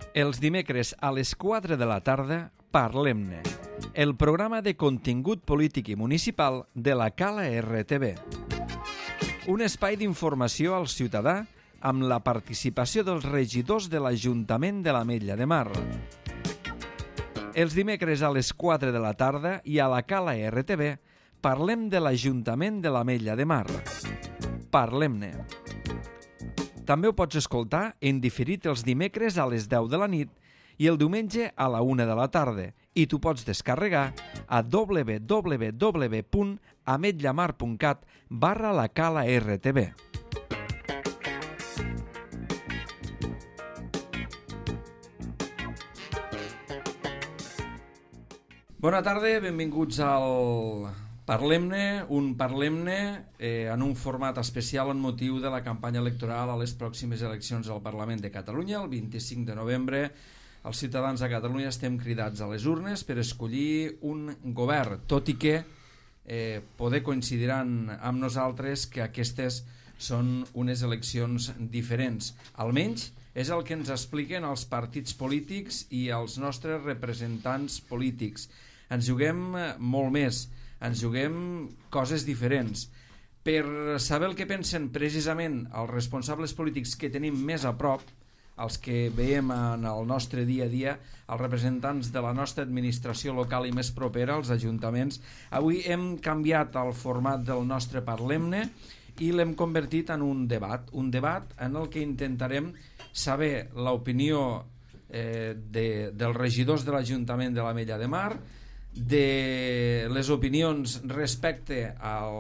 Els dimecres a les 4 de la tarda, Parlem-ne, el programa de contingut polític i municipal de la Cala RTV. Un espai d'informació al ciutadà amb la participació dels regidors de l'Ajuntament de l'Ametlla de Mar. Els dimecres a les 4 de la tarda i a la Cala RTV parlem de l'Ajuntament de l'Ametlla de Mar. Parlem-ne. També ho pots escoltar en diferit els dimecres a les 10 de la nit i el diumenge a la 1 de la tarda i t'ho pots descarregar a www.ametllamar.cat/la Cala RTV. Bona tarda, benvinguts al Parlem-ne, un Parlem-ne en un format especial en motiu de la campanya electoral a les pròximes eleccions al Parlament de Catalunya. El 25 de novembre els ciutadans de Catalunya estem cridats a les urnes per escollir un govern, tot i que poder coincidiran amb nosaltres que aquestes són unes eleccions diferents. Almenys és el que ens expliquen els partits polítics i els nostres representants polítics. Ens juguem molt més, ens juguem coses diferents. Per saber el que pensen precisament els responsables polítics que tenim més a prop, els que veiem en el nostre dia a dia, els representants de la nostra administració local i més propera, els ajuntaments, avui hem canviat el format del nostre Parlem-ne i l'hem convertit en un debat en el que intentarem saber l'opinió dels regidors de l'Ajuntament de l'Ametlla de Mar, de les opinions respecte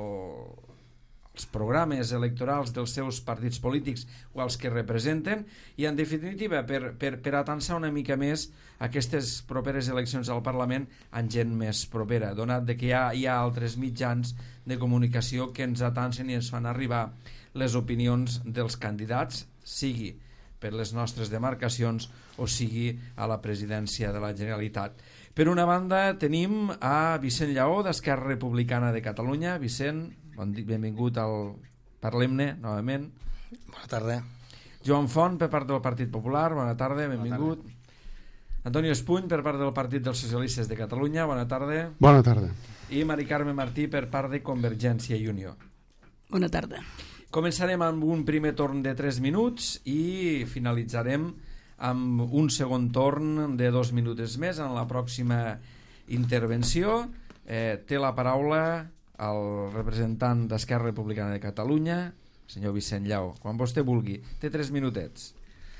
als programes electorals dels seus partits polítics o als que representen i en definitiva per atansar una mica més aquestes properes eleccions al Parlament amb gent més propera, donat que hi ha altres mitjans de comunicació que ens atansen i ens fan arribar les opinions dels candidats, sigui per les nostres demarcacions o sigui a la presidència de la Generalitat. Per una banda tenim a Vicent Lleó d'Esquerra Republicana de Catalunya. Vicent, benvingut al Parlem-ne novament. Bona tarda. Joan Font per part del Partit Popular, bona tarda, benvingut. Bona tarda. Antonio Espuny per part del Partit dels Socialistes de Catalunya, bona tarda. Bona tarda. I Mari Carme Martí per part de Convergència i Unió. Bona tarda. Començarem amb un primer torn de 3 minuts i finalitzarem amb un segon torn de 2 minuts més en la pròxima intervenció. Té la paraula el representant d'Esquerra Republicana de Catalunya, senyor Vicent Lleó, quan vostè vulgui. Té 3 minutets.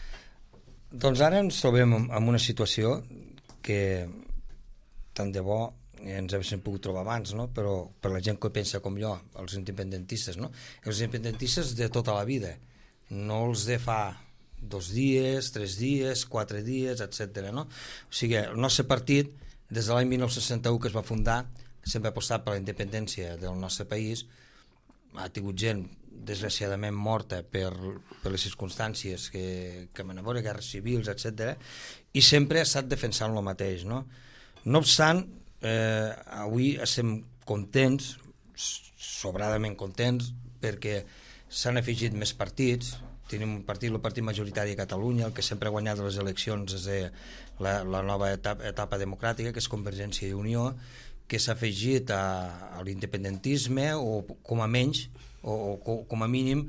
Doncs ara ens trobem en una situació que tant de bo ens haguéssim pogut trobar abans, no? Però per la gent que pensa com jo, els independentistes, no? Els independentistes de tota la vida, no els de fa 2 dies, 3 dies, 4 dies, etc. No? O sigui, el nostre partit, des de l'any 1961 que es va fundar, sempre ha apostat per la independència del nostre país. Ha tingut gent, desgraciadament, morta per les circumstàncies que van haver, guerres civils, etc. I sempre ha estat defensant el mateix. No obstant, avui estem contents, sobradament contents, perquè s'han afegit més partits. Tenim un partit, el partit majoritari a Catalunya, el que sempre ha guanyat les eleccions des de la nova etapa democràtica, que és Convergència i Unió, que s'ha afegit a l'independentisme o com a menys o com a mínim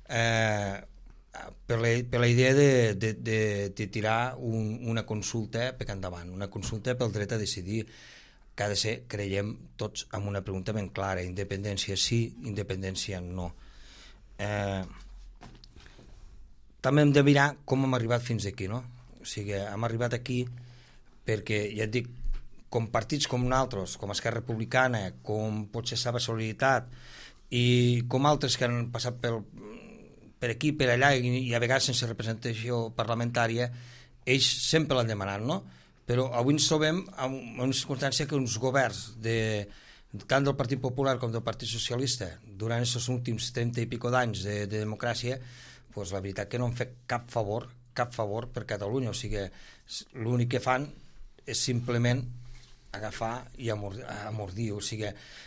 per la idea de tirar una consulta per endavant, una consulta pel dret a decidir, que ha de ser, creiem tots, amb una pregunta ben clara: independència sí, independència no. També hem de mirar com hem arribat fins aquí, no? O sigui, hem arribat aquí perquè, ja et dic, com partits com nosaltres, com Esquerra Republicana, com pot ser Salva Solidaritat i com altres que han passat per aquí, per allà i a vegades sense representació parlamentària, ells sempre l'han demanat, no? Però avui ens trobem en una circumstància que uns governs tant del Partit Popular com del Partit Socialista durant aquests últims 30 i pico d'anys de democràcia, pues la veritat que no han fet cap favor per Catalunya. O sigui, l'únic que fan és simplement agafar i amordir. O sigui,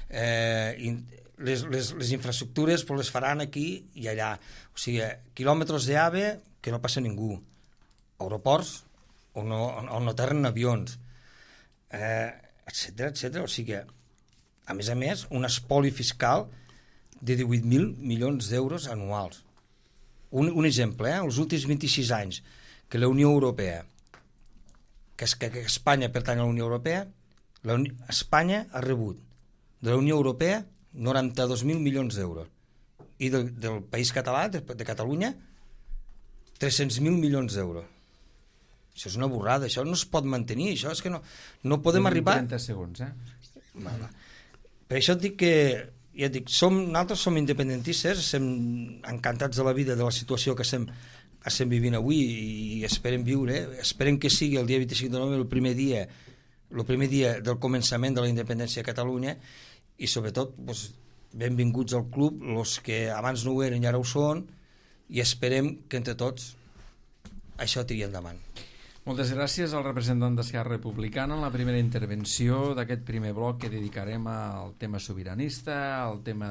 les infraestructures pues les faran aquí i allà. O sigui, quilòmetres d'AVE que no passa ningú. Aeroports on no aterren avions, etcètera, etcètera. O sigui que, a més, un espoli fiscal de 18.000 milions d'euros anuals. Un exemple, els últims 26 anys que la Unió Europea, que Espanya pertany a la Unió Europea, Espanya ha rebut de la Unió Europea 92.000 milions d'euros i del país català, de Catalunya, 300.000 milions d'euros. Això és una borrada, això no es pot mantenir, això és que no podem arribar... 30 segons, Va. Per això et dic que, ja et dic, nosaltres som independentistes, estem encantats de la vida, de la situació que estem vivint avui i esperem viure, esperem que sigui el dia 25 de novembre el primer dia del començament de la independència a Catalunya i sobretot benvinguts al club, els que abans no ho eren i ara ho són, i esperem que entre tots això tiri endavant. Moltes gràcies al representant d'Esquerra Republicana en la primera intervenció d'aquest primer bloc que dedicarem al tema sobiranista, al tema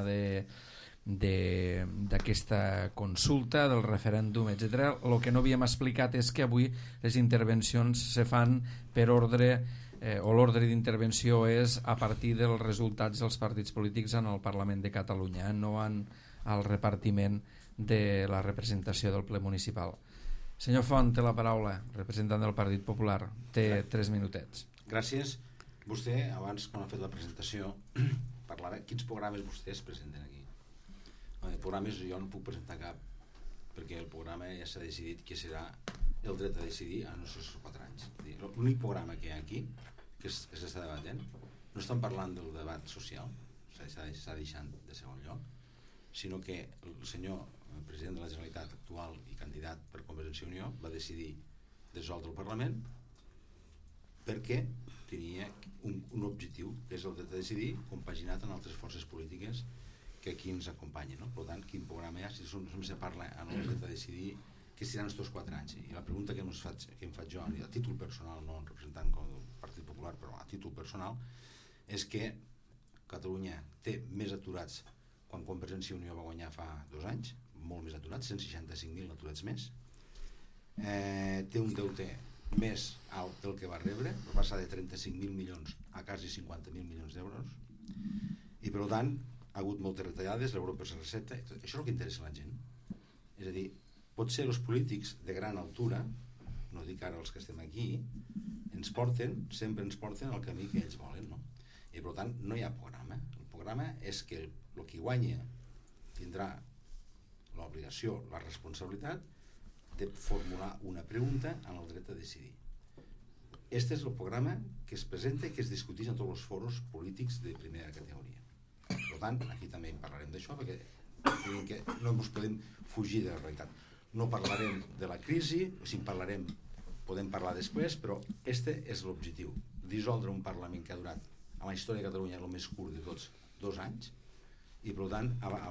d'aquesta consulta, del referèndum, etc. El que no havíem explicat és que avui les intervencions se fan per ordre, o l'ordre d'intervenció és a partir dels resultats dels partits polítics en el Parlament de Catalunya, no al repartiment de la representació del ple municipal. Senyor Font, té la paraula, representant del Partit Popular. Té 3 minutets. Gràcies. Vostè, abans, quan ha fet la presentació, parlava quins programes vostès presenten aquí. Programes jo no puc presentar cap, perquè el programa ja s'ha decidit que serà el dret a decidir a no ser 4 anys. L'únic programa que hi ha aquí, que s'està debatent, no estan parlant del debat social, s'ha deixat de segon lloc, sinó que el senyor president de la Generalitat actual i candidat per Convergència i Unió va decidir dissoldre el Parlament perquè tenia un objectiu, que és el dret a decidir, compaginat amb altres forces polítiques que aquí ens acompanyen, no? Per tant, quin programa hi ha? Si només se parla en el dret a decidir, què seran els 4 anys? I la pregunta que em faig jo, a títol personal, no representant del Partit Popular, però a títol personal, és que Catalunya té més aturats quan Convergència i Unió va guanyar fa 2 anys, molt més aturats, 165.000 aturats més, té un deute més alt del que va rebre, va passar de 35.000 milions a quasi 50.000 milions d'euros, i per tant ha hagut moltes retallades, l'euro per recepta, això és el que interessa a la gent. És a dir, potser els polítics de gran altura, no dic ara els que estem aquí, sempre ens porten al camí que ells volen, no? I per tant no hi ha programa. El programa és que el que guanya tindrà l'obligació, la responsabilitat de formular una pregunta en el dret a decidir. Este és el programa que es presenta i que es discuteix en tots els foros polítics de primera categoria. Per tant, aquí també en parlarem d'això, perquè que no ens podem fugir de la realitat. No parlarem de la crisi, si en parlarem podem parlar després, però este és l'objectiu, dissoldre un Parlament que ha durat a la història de Catalunya el més curt de tots 2 anys, i per tant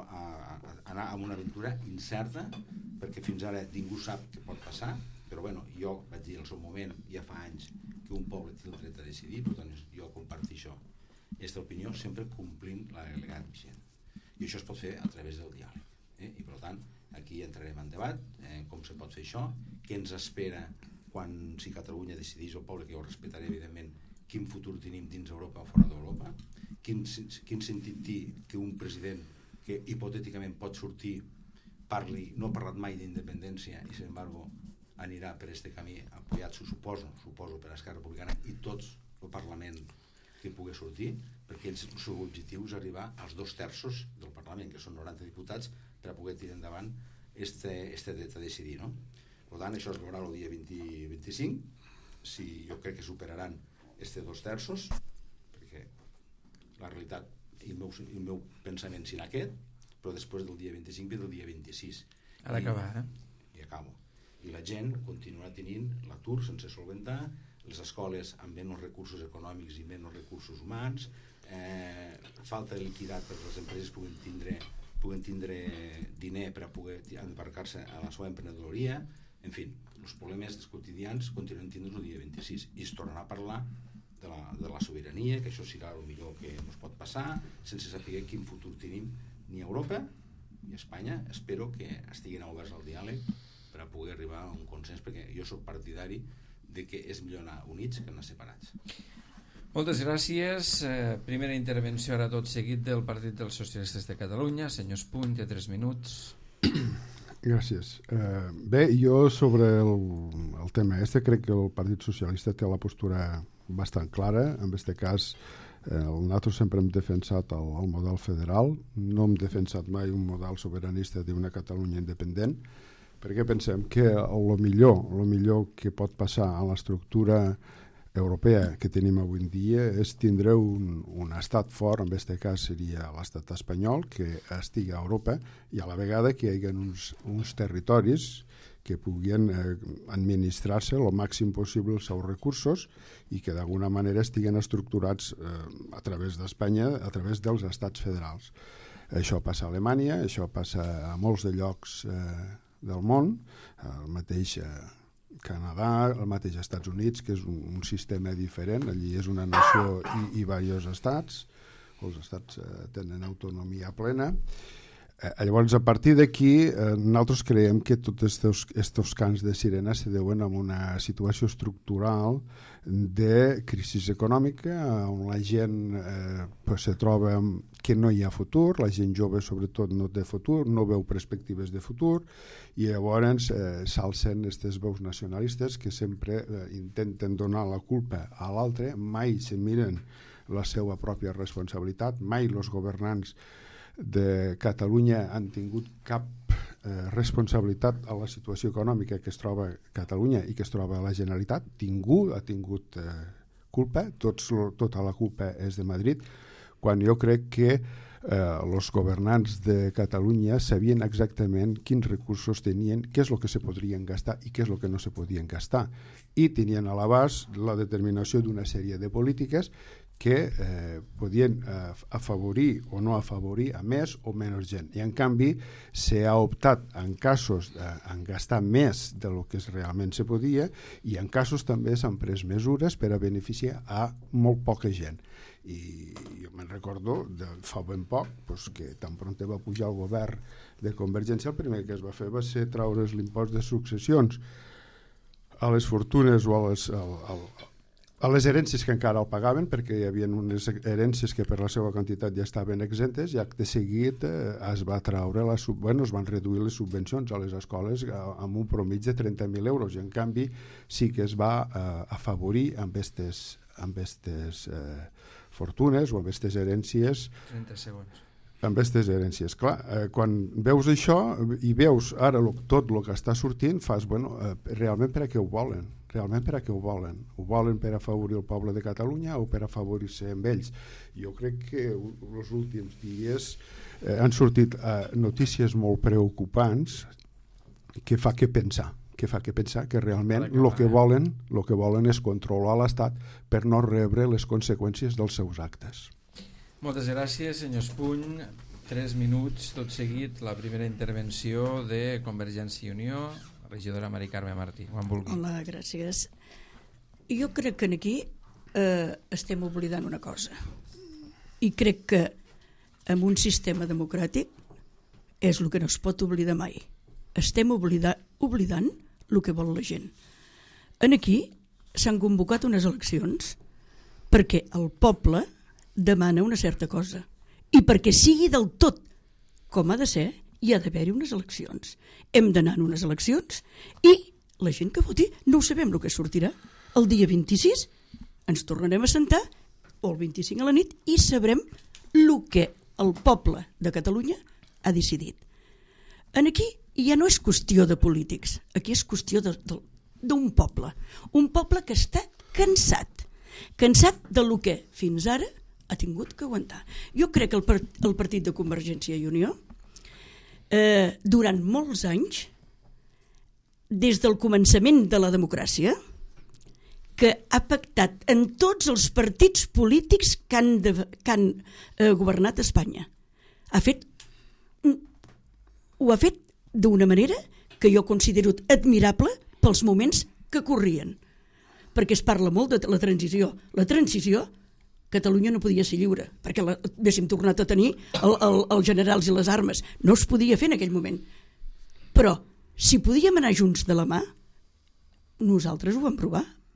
anar a una aventura incerta, perquè fins ara ningú sap què pot passar, però bueno, jo vaig dir al seu moment, ja fa anys, que un poble té el dret a decidir, per tant jo comparteixo aquesta opinió, sempre complint la legalitat vigent, i això es pot fer a través del diàleg, i per tant aquí entrarem en debat, com se pot fer això, què ens espera quan, si Catalunya decidís, el poble, que jo respectaré evidentment, quin futur tenim dins Europa o fora d'Europa, quin sentit té que un president que hipotèticament pot sortir no ha parlat mai d'independència i, sin embargo, anirà per aquest camí apoyat, suposo per Esquerra Republicana i tots el Parlament que pugui sortir, perquè el seu objectiu és arribar als 2/3 del Parlament, que són 90 diputats, per a poder tirar endavant este dret a decidir, no? Per tant, això es veurà el dia 25, si jo crec que superaran este 2/3, perquè la realitat i el meu pensament serà aquest, però després del dia 25 ve del dia 26. Ara acabar, I acabo. I la gent continuarà tenint l'atur sense solventar, les escoles amb menys recursos econòmics i menys recursos humans, falta de liquidat perquè les empreses puguen tindre diner per a poder embarcar-se a la seva emprenedoria, en fi, els problemes quotidians continuen tindre el dia 26 i es tornarà a parlar de la sobirania, que això serà el millor que ens pot passar, sense saber quin futur tenim ni a Europa ni a Espanya. Espero que estiguin oberts al diàleg per a poder arribar a un consens, perquè jo soc partidari de que és millor anar units que anar separats. Moltes gràcies. Primera intervenció ara tot seguit del Partit dels Socialistes de Catalunya. Senyor Espuny, té 3 minuts. Gràcies. Bé, jo sobre el tema crec que el Partit Socialista té la postura bastant clara. En aquest cas, nosaltres sempre hem defensat el model federal, no hem defensat mai un model sobiranista d'una Catalunya independent, perquè pensem que el millor que pot passar a l'estructura europea que tenim avui en dia és tindre un estat fort, en aquest cas seria l'estat espanyol, que estigui a Europa, i a la vegada que hi hagi uns territoris que puguin administrar-se el màxim possible els seus recursos i que d'alguna manera estiguen estructurats a través d'Espanya, a través dels estats federals. Això passa a Alemanya, això passa a molts de llocs del món, el mateix Canadà, el mateix Estats Units, que és un sistema diferent. Allí és una nació i diversos estats. Els estats tenen autonomia plena. Llavors, a partir d'aquí, nosaltres creiem que tots aquests cants de sirena se deuen a una situació estructural de crisi econòmica, on la gent se troba que no hi ha futur, la gent jove sobretot no té futur, no veu perspectives de futur, i llavors s'alcen aquestes veus nacionalistes que sempre intenten donar la culpa a l'altre, mai se miren la seva pròpia responsabilitat, mai els governants de Catalunya han tingut cap responsabilitat a la situació econòmica que es troba Catalunya i que es troba la Generalitat. Ningú ha tingut culpa, tota la culpa és de Madrid, quan jo crec que els governants de Catalunya sabien exactament quins recursos tenien, què és el que se podrien gastar i què és el que no se podien gastar, i tenien a l'abast la determinació d'una sèrie de polítiques que podien afavorir o no afavorir a més o menys gent. I en canvi s'ha optat en casos en gastar més del que realment se podia, i en casos també s'han pres mesures per a beneficiar a molt poca gent. I jo me'n recordo de fa ben poc que tan pront va pujar el govern de Convergència, el primer que es va fer va ser traure's l'impost de successions a les fortunes o a les herències que encara el pagaven, perquè hi havia unes herències que per la seva quantitat ja estaven exemptes, i acte seguit es va traure es van reduir les subvencions a les escoles amb un promig de 30.000 euros, i en canvi sí que es va afavorir amb aquestes fortunes o amb aquestes herències. 30 segons. Amb aquestes herències. Clar, quan veus això i veus ara tot el que està sortint, fas, realment per a què ho volen? Realment per a què ho volen? Ho volen per afavorir el poble de Catalunya o per afavorir-se amb ells? Jo crec que els últims dies han sortit notícies molt preocupants que fa que pensar que realment el que volen és controlar l'Estat per no rebre les conseqüències dels seus actes. Moltes gràcies, senyor Espuny. 3 minuts, tot seguit, la primera intervenció de Convergència i Unió, regidora Mari Carme Martí. Quan vulgui. Hola, gràcies. Jo crec que aquí estem oblidant una cosa. I crec que en un sistema democràtic és el que no es pot oblidar mai. Estem oblidant el que vol la gent. Aquí s'han convocat unes eleccions perquè el poble demana una certa cosa, i perquè sigui del tot com ha de ser, hi ha d'haver-hi unes eleccions. Hem d'anar en unes eleccions i la gent que voti no ho sabem el que sortirà. El dia 26 ens tornarem a sentar, o el 25 a la nit, i sabrem el que el poble de Catalunya ha decidit. Aquí ja no és qüestió de polítics, aquí és qüestió d'un poble. Un poble que està cansat del que fins ara ha tingut que aguantar. Jo crec que el partit de Convergència i Unió durant molts anys, des del començament de la democràcia, que ha pactat en tots els partits polítics que han governat Espanya. Ho ha fet d'una manera que jo considero admirable pels moments que corrien. Perquè es parla molt de la transició. La transició, Catalunya no podia ser lliure, perquè haguéssim tornat a tenir els generals i les armes. No es podia fer en aquell moment. Però, si podíem anar junts de la mà, nosaltres ho vam provar.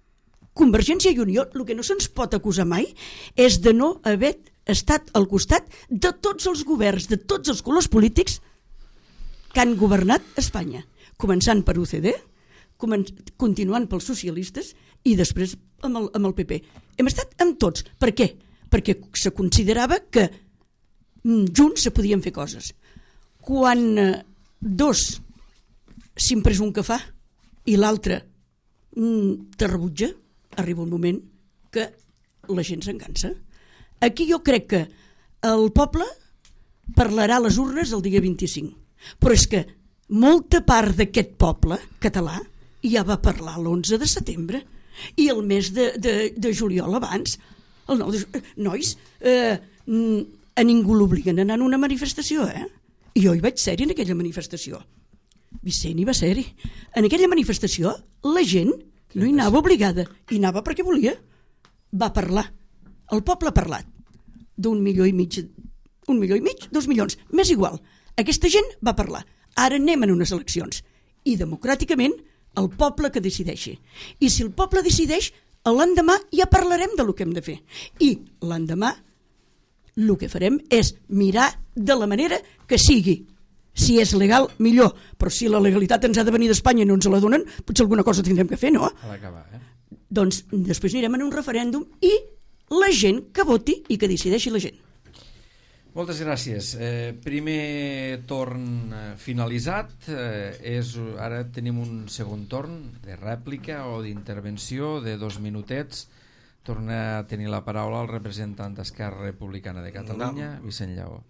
Convergència i Unió, el que no se'ns pot acusar mai és de no haver estat al costat de tots els governs, de tots els colors polítics que han governat Espanya, començant per UCD, continuant pels socialistes i després amb el PP. Hem estat amb tots. Per què? Perquè se considerava que junts se podien fer coses. Quan dos s'han pres un que fa i l'altre te rebutja, arriba un moment que la gent s'engansa. Aquí jo crec que el poble parlarà a les urnes el dia 25, però és que molta part d'aquest poble català ja va parlar l'11 de setembre i el mes de juliol abans. El 9 de... Nois, a ningú l'obliguen a anar a una manifestació, I jo hi vaig ser-hi en aquella manifestació. Vicent hi va ser-hi. En aquella manifestació la gent no hi anava obligada, hi anava perquè volia. Va parlar. El poble ha parlat d'1,5 milions, 2 milions, m'és igual. Aquesta gent va parlar. Ara anem en unes eleccions i democràticament el poble que decideixi. I si el poble decideix, l'endemà ja parlarem del que hem de fer. I l'endemà el que farem és mirar de la manera que sigui. Si és legal, millor, però si la legalitat ens ha de venir d'Espanya i no ens la donen, potser alguna cosa tindrem que fer, no? A l'acabar, Doncs després anirem en un referèndum i la gent que voti i que decideixi la gent. Moltes gràcies. Primer torn finalitzat. Ara tenim un segon torn de rèplica o d'intervenció de 2 minutets. Torna a tenir la paraula el representant d'Esquerra Republicana de Catalunya, Vicent Lleó.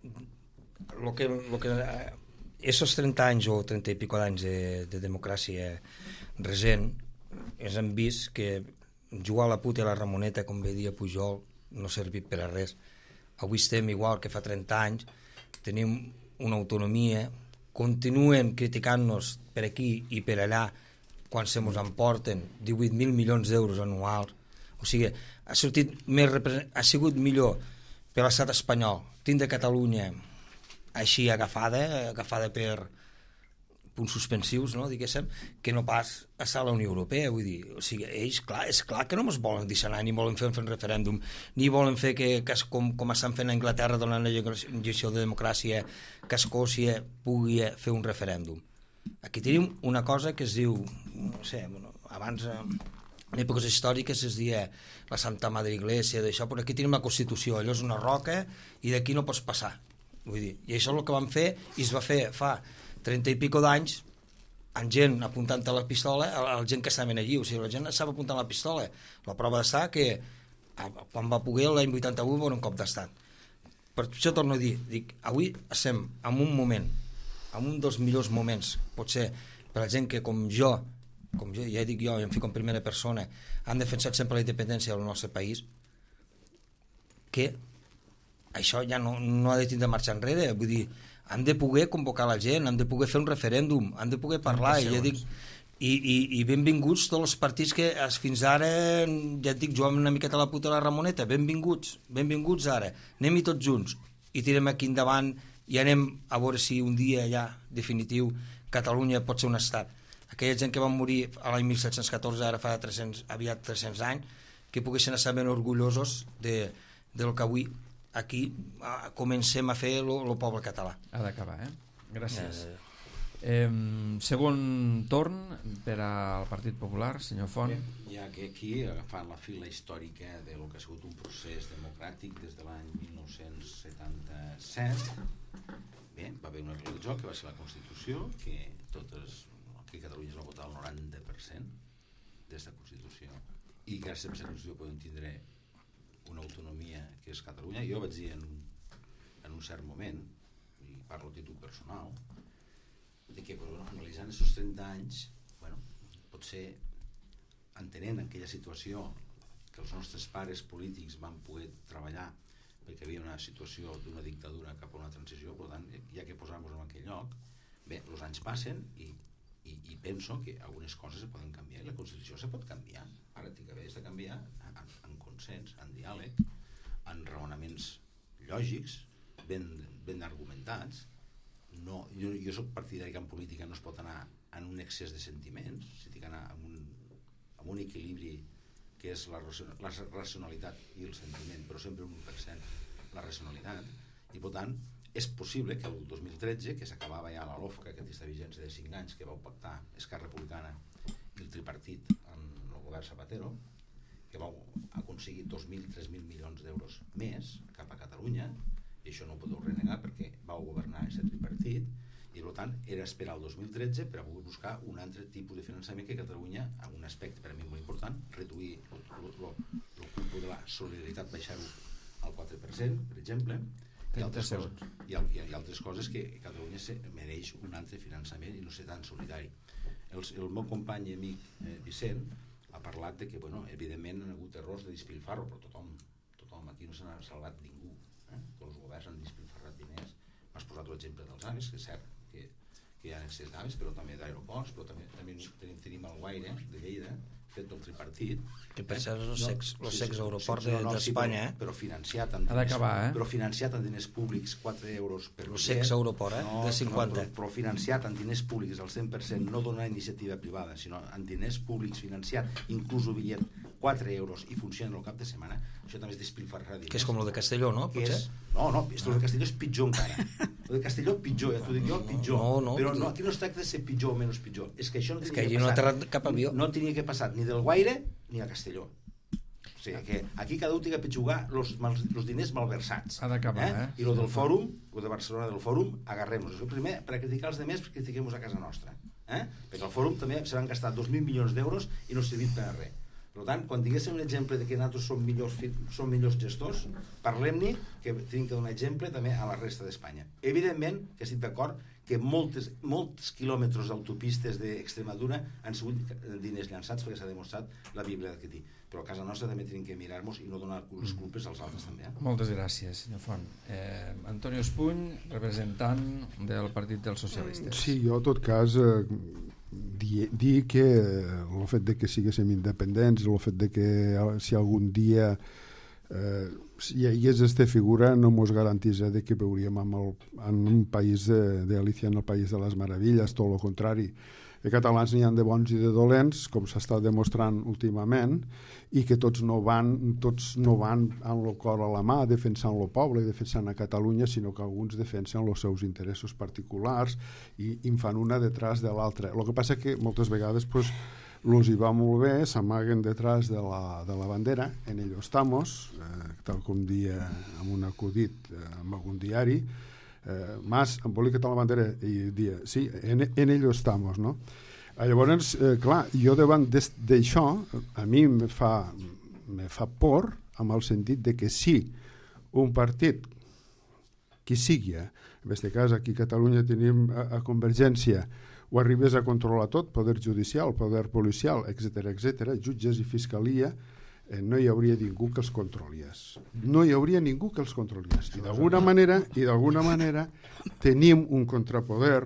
Esos 30 anys o 30 i pico d'anys de democràcia recent ens han vist que jugar a la puta i a la Ramoneta, com bé dia Pujol, no ha servit per a res. Avui estem igual que fa 30 anys, tenim una autonomia, continuen criticant-nos per aquí i per allà quan se mos emporten 18.000 milions d'euros anuals. O sigui, ha sigut millor per l'estat espanyol tindre Catalunya així agafada per punts suspensius, no, diguéssim, que no pas a la Unió Europea. Vull dir, o sigui, ells, és clar que no ens volen deixar anar, ni volen fer un referèndum, ni volen fer que com estan fent a Anglaterra donant la lliçó de democràcia, que Escòcia pugui fer un referèndum. Aquí tenim una cosa que es diu, no sé, abans en èpoques històriques es deia la Santa Madre Iglesia, d'això, però aquí tenim la Constitució, allò és una roca i d'aquí no pots passar. Vull dir, i això és el que vam fer i es va fer fa 30 i pico d'anys amb gent apuntant a la pistola a la gent que estaven allí, o sigui, la gent estava apuntant a la pistola. La prova d'estar que quan va poder l'any 81 va un cop d'estat. Per això torno a dir, avui estem en un moment, en un dels millors moments, potser per la gent que com jo, ja dic jo, em fico en primera persona, han defensat sempre la independència del nostre país, que això ja no ha de tindre marxa enrere. Vull dir, han de poder convocar la gent, han de poder fer un referèndum, han de poder parlar, i ja dic, i benvinguts tots els partits que fins ara, ja et dic, jugàvem una miqueta a la puta a la Ramoneta, benvinguts ara, anem-hi tots junts i tirem aquí endavant i anem a veure si un dia ja definitiu Catalunya pot ser un estat. Aquella gent que van morir a l'any 1714, ara fa aviat 300 anys, que poguessin estar ben orgullosos del que avui aquí comencem a fer el poble català. Ha d'acabar, Gràcies. Segon torn per al Partit Popular, senyor Font. Ja que aquí, agafant la fila històrica del que ha sigut un procés democràtic des de l'any 1977, va haver una regla del joc que va ser la Constitució, que Catalunya es va votar el 90% d'esta Constitució, i gràcies a aquesta Constitució podem tindre una autonomia que és Catalunya. Jo vaig dir en un cert moment, i parlo a títol personal, de que analitzant aquests 30 anys, potser entenent aquella situació que els nostres pares polítics van poder treballar perquè hi havia una situació d'una dictadura cap a una transició, per tant, ja que posar-nos en aquell lloc, els anys passen i penso que algunes coses se poden canviar i la Constitució se pot canviar. Ara té que haver de canviar en consens, en diàleg, en raonaments lògics, ben argumentats. Jo soc partidari que en política no es pot anar en un excés de sentiments, s'ha d'anar amb un equilibri que és la racionalitat i el sentiment, però sempre un 1% la racionalitat, i per tant és possible que el 2013, que s'acabava ja la LOFCA, aquesta vigència de 5 anys que vau pactar Esquerra Republicana i el tripartit amb el govern Zapatero, que vau aconseguir 2.000-3.000 milions d'euros més cap a Catalunya, i això no ho podeu renegar perquè vau governar aquest tripartit, i per tant era esperar el 2013 per a poder buscar un altre tipus de finançament que Catalunya, amb un aspecte per a mi molt important, reduir el culpo de la solidaritat, baixar-ho al 4%, per exemple, i altres coses que Catalunya mereix un altre finançament i no ser tan solidari. El meu company i amic Vicent ha parlat de que, bueno, evidentment han hagut errors de despilfarro, però tothom aquí no se n'ha salvat ningú. Tots els governs han despilfarrat diners. M'has posat l'exemple dels aves, que és cert que hi ha excés d'aves, però també d'aeroports, però també tenim el Guaire de Lleida, fet del tripartit, que per ser els secs aeroports d'Espanya, però financiat amb diners públics, 4 euros per els secs aeroport de 50, però financiat amb diners públics al 100%, no donar iniciativa privada, sinó amb diners públics financiat, inclús el bitllet 4 euros i funciona el cap de setmana, això també és despilfarrar diners. Que és com el de Castelló, no? No, el de Castelló és pitjor encara. El de Castelló pitjor, ja t'ho dic jo, pitjor. Però no, aquí no es tracta de ser pitjor o menys pitjor, és que això no tenia cap avió. No tenia que passar ni del Guaire ni a Castelló. O sigui que aquí cada un té que jugar els diners malversats. Ha d'acabar, I el del fòrum, el de Barcelona del fòrum, agarrem-nos. Primer, per a criticar els demés, critiquem-nos a casa nostra. Perquè al fòrum també se van gastar 2.000 milions d'euros i no ha servit per a res. Per tant, quan tinguéssim un exemple de que nosaltres som millors gestors, parlem-ne que tenim que donar exemple també a la resta d'Espanya. Evidentment que estic d'acord que molts quilòmetres d'autopistes d'Extremadura han sigut diners llançats perquè s'ha demostrat la Bíblia d'aquí. Però a casa nostra també tenim que mirar-nos i no donar les culpes als altres també. Moltes gràcies, senyor Font. Antonio Espuny, representant del Partit dels Socialistes. Sí, jo en tot cas dir que el fet de que siguéssim independents, el fet de que si algun dia hi hagués aquesta figura no mos garantís de que veuríem en un país de Alicia en el País de les Meravilles, tot el contrari. De catalans n'hi ha de bons i de dolents, com s'està demostrant últimament, i que tots no van amb el cor a la mà defensant el poble i defensant a Catalunya, sinó que alguns defensen els seus interessos particulars i en fan una detrás de l'altra. El que passa que moltes vegades los hi va molt bé, s'amaguen detrás de la bandera, en ello estamos, tal com dia amb un acudit amb algun diari, Mas embolica la bandera i dia, sí, en ello estamos, no? Llavors, clar, jo davant d'això, a mi me fa por, amb el sentit de que si un partit, qui sigui, en aquest cas aquí a Catalunya tenim a Convergència, ho arribés a controlar tot, poder judicial, poder policial, etc., jutges i fiscalia, no hi hauria ningú que els controlés. No hi hauria ningú que els controlés. I d'alguna manera tenim un contrapoder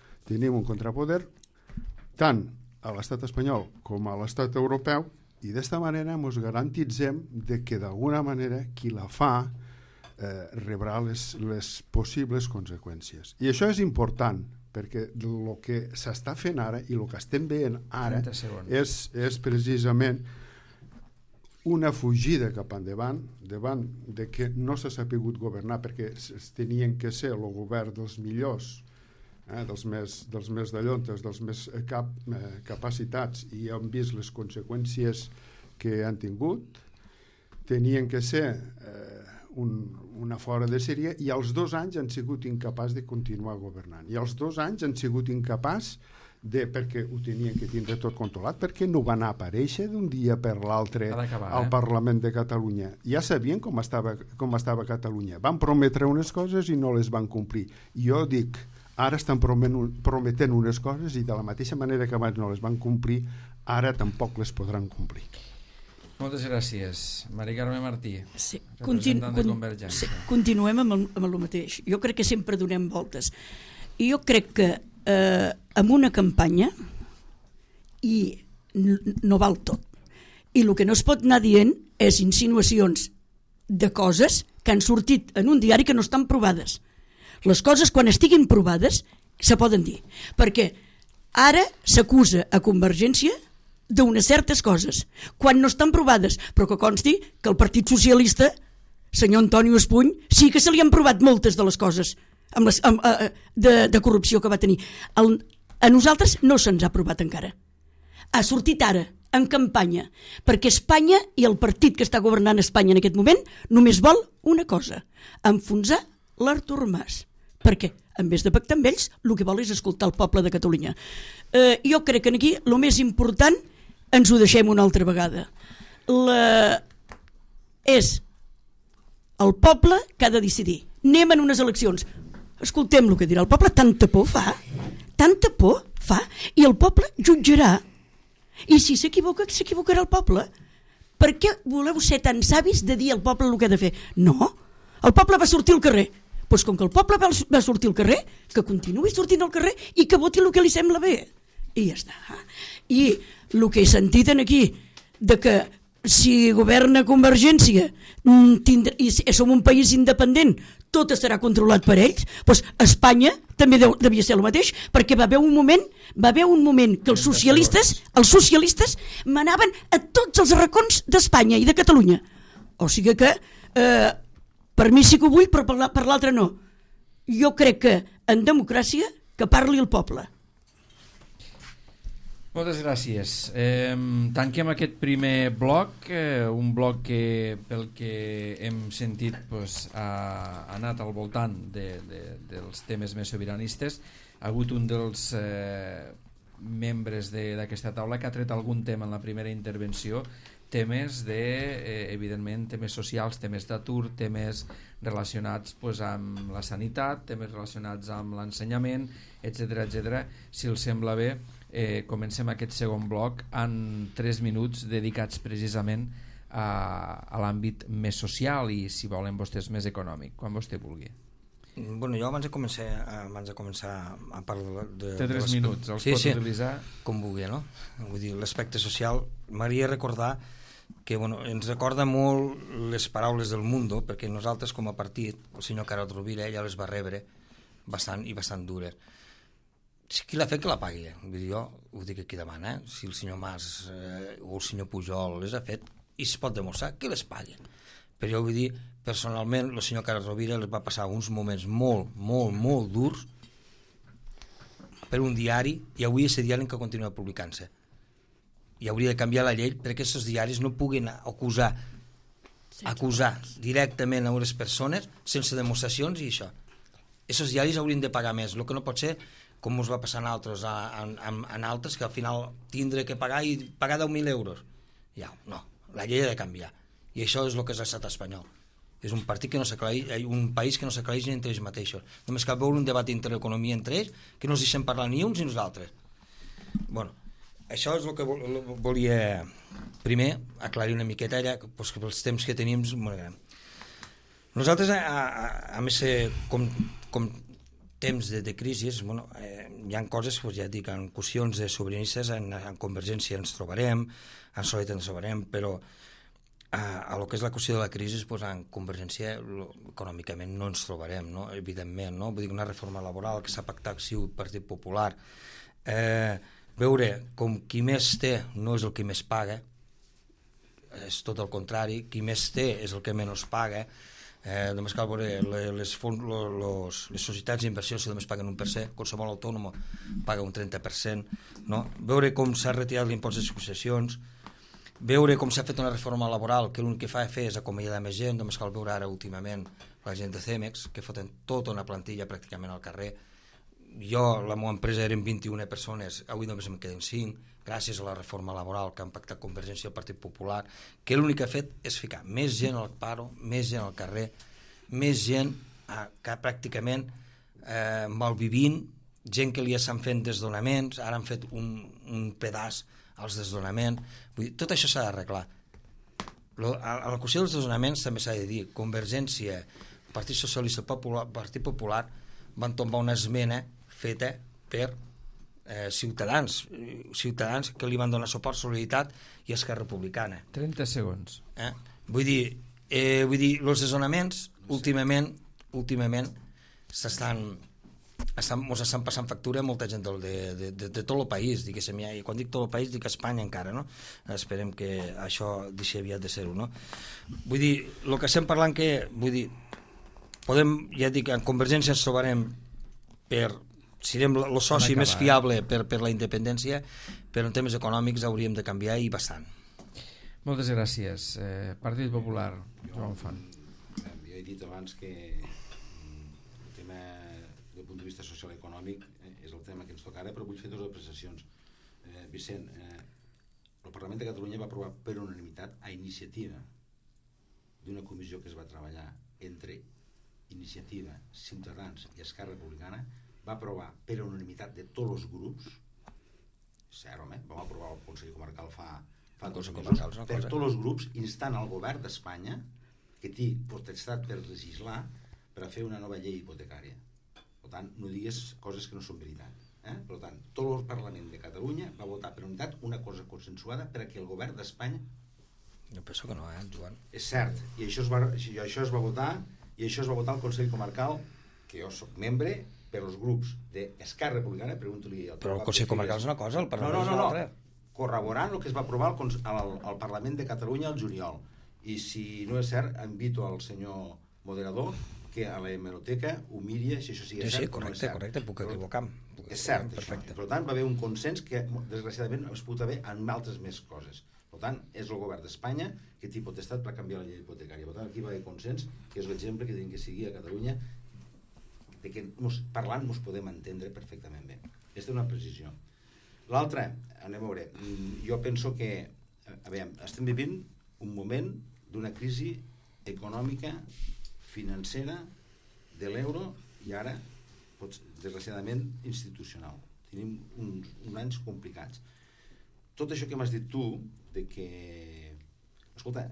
tant a l'estat espanyol com a l'estat europeu, i d'esta manera ens garantitzem de que d'alguna manera qui la fa rebrà les possibles conseqüències. I això és important, perquè el que s'està fent ara i el que estem veient ara és precisament una fugida cap endavant, davant de que no s'ha sapigut governar perquè tenien que ser el govern dels millors, dels més dallontes, dels més capacitats, i hem vist les conseqüències que han tingut. Tenien que ser una fora de sèrie, i als 2 anys han sigut incapaç de continuar governant. I als 2 anys han sigut incapaç perquè ho tenien que tindre tot controlat, perquè no van aparèixer d'un dia per l'altre al Parlament de Catalunya. Ja sabien com estava Catalunya. Van prometre unes coses i no les van complir. I jo dic, ara estan prometent unes coses i de la mateixa manera que abans no les van complir, ara tampoc les podran complir. Moltes gràcies. Mari Carme Martí, sí, representant de Convergència. Sí, continuem amb el mateix. Jo crec que sempre donem voltes. I jo crec que amb una campanya i no val tot. I el que no es pot anar dient és insinuacions de coses que han sortit en un diari que no estan provades. Les coses, quan estiguin provades, se poden dir. Perquè ara s'acusa a Convergència d'unes certes coses, quan no estan provades, però que consti que el Partit Socialista, senyor Antonio Espuny, sí que se li han provat moltes de les coses de corrupció que va tenir. A nosaltres no se'ns ha provat encara. Ha sortit ara, en campanya, perquè Espanya i el partit que està governant Espanya en aquest moment només vol una cosa, enfonsar l'Artur Mas. Perquè, en vez de pactar amb ells, el que vol és escoltar el poble de Catalunya. Jo crec que aquí el més important ens ho deixem una altra vegada. És el poble que ha de decidir. Anem en unes eleccions. Escoltem el que dirà el poble. Tanta por fa, i el poble jutjarà. I si s'equivoca, s'equivocarà el poble. Per què voleu ser tan savis de dir al poble el que ha de fer? No, el poble va sortir al carrer. Doncs com que el poble va sortir al carrer, que continuï sortint al carrer i que voti el que li sembla bé. I ja està. I el que he sentit aquí, de que si governa Convergència i som un país independent, tot estarà controlat per ells, doncs Espanya també devia ser el mateix, perquè va haver un moment que els socialistes manaven a tots els racons d'Espanya i de Catalunya. O sigui que per mi sí que ho vull, però per l'altre no. Jo crec que en democràcia que parli el poble. Moltes gràcies. Tanquem aquest primer bloc, un bloc que pel que hem sentit ha anat al voltant dels temes més sobiranistes. Ha hagut un dels membres d'aquesta taula que ha tret algun tema en la primera intervenció, temes evidentment temes socials, temes d'atur, temes relacionats amb la sanitat, temes relacionats amb l'ensenyament, etc. Si els sembla bé, comencem aquest segon bloc en 3 minuts dedicats precisament a l'àmbit més social i, si volen vostès, més econòmic, quan vostè vulgui. Bueno, jo abans de començar a parlar de... Té 3 minuts, els pot utilitzar com vulgui, no? Vull dir, l'aspecte social, m'agradaria recordar que ens recorda molt les paraules del Mundo, perquè nosaltres com a partit, el senyor Carod Rovira ja les va rebre bastant dures. Qui l'ha fet que la pagui, vull dir, jo ho dic aquí davant, si el senyor Mas o el senyor Pujol les ha fet i es pot demostrar que les paguen. Però jo vull dir, personalment el senyor Carod Rovira les va passar uns moments molt durs per un diari, i avui és el diari que continua publicant-se, i hauria de canviar la llei perquè aquests diaris no puguin acusar directament a unes persones sense demostracions i això. Aquests diaris haurien de pagar més, el que no pot ser com us va passar en altres, que al final tindre que pagar i pagar 10.000 euros. Ja, no, la llei ha de canviar. I això és el que és l'estat espanyol. És un partit que no s'aclareix, un país que no s'aclareix entre ells mateixos. Només cal veure un debat d'intereconomia entre ells, que no es deixen parlar ni uns ni nosaltres. Bueno, això és el que volia primer aclarir una miqueta allà, que els temps que tenim nosaltres, a més, com temps de crisi, hi ha coses, ja dic, en qüestions de sobiranistes, en Convergència ens trobarem, en Solidaritat ens trobarem, però a lo que és la qüestió de la crisi, en Convergència econòmicament no ens trobarem, no? Evidentment, no? Vull dir, una reforma laboral que s'ha pactat si el Partit Popular, veure com qui més té no és el qui més paga, és tot el contrari, qui més té és el que menys paga. Només cal veure les societats d'inversió, si només paguen 1%, qualsevol autònom paga un 30%, no? Veure com s'ha retirat l'impost de successions, veure com s'ha fet una reforma laboral que l'únic que fa fer és acomiadar més gent. Només cal veure ara últimament la gent de Cemex, que foten tota una plantilla pràcticament al carrer. Jo, la meva empresa eren 21 persones, avui només em queden 5, gràcies a la reforma laboral que han pactat Convergència i el Partit Popular, que l'únic que ha fet és ficar més gent al paro, més gent al carrer, més gent que pràcticament malvivint, gent que li estan fent desdonaments, ara han fet un pedaç als desdonaments. Vull dir, tot això s'ha d'arreglar. A la qüestió dels desdonaments també s'ha de dir, Convergència, Partit Socialista, Partit Popular van tombar una esmena feta per Ciutadans que li van donar suport, Solidaritat i Esquerra Republicana. 30 segons. Vull dir, els desnonaments últimament s'estan ens estan passant factura a molta gent de tot el país, diguéssim, i quan dic tot el país dic Espanya encara, no? Esperem que això deixi aviat de ser-ho, no? Vull dir, el que estem parlant que, vull dir, podem, ja dic, en Convergència ens trobarem serem el soci més fiable per la independència, però en temes econòmics hauríem de canviar i bastant. Moltes gràcies. Partit Popular, Joan Font. Jo he dit abans que el tema des del punt de vista social i econòmic és el tema que ens toca ara, però vull fer dues apreciacions. Vicent, el Parlament de Catalunya va aprovar per unanimitat a iniciativa d'una comissió que es va treballar entre Iniciativa, Ciutadans i Esquerra Republicana, va aprovar per unanimitat de tots els grups, cert, home, vam aprovar el Consell Comarcal fa 2 mesos, per tots els grups, instant al govern d'Espanya, que té potestat per legislar, per a fer una nova llei hipotecària. Per tant, no digues coses que no són veritat. Per tant, tot el Parlament de Catalunya va votar per unitat una cosa consensuada per a que el govern d'Espanya... Jo penso que no, Joan? És cert, i això es va votar al Consell Comarcal, que jo soc membre, per als grups d'Esquerra Republicana, pregunto-li... Però el Consell Comarcal és una cosa, el Parlament és una altra. Corroborant el que es va aprovar al Parlament de Catalunya al juliol. I si no és cert, invito al senyor moderador que a la hemeroteca ho miri si això sigui cert o no és cert. Correcte, puc equivocar. És cert, això. Per tant, va haver un consens que, desgraciadament, es pot haver en altres més coses. Per tant, és el govern d'Espanya que té potestat per canviar la llei hipotecària. Per tant, aquí va haver consens, que és l'exemple que tenim que seguir a Catalunya, de que parlant ens podem entendre perfectament bé. Aquesta és una precisió. L'altra, anem a veure, jo penso que estem vivint un moment d'una crisi econòmica, financera, de l'euro i ara, desgraciadament, institucional. Tenim uns anys complicats. Tot això que m'has dit tu, de que... Escolta,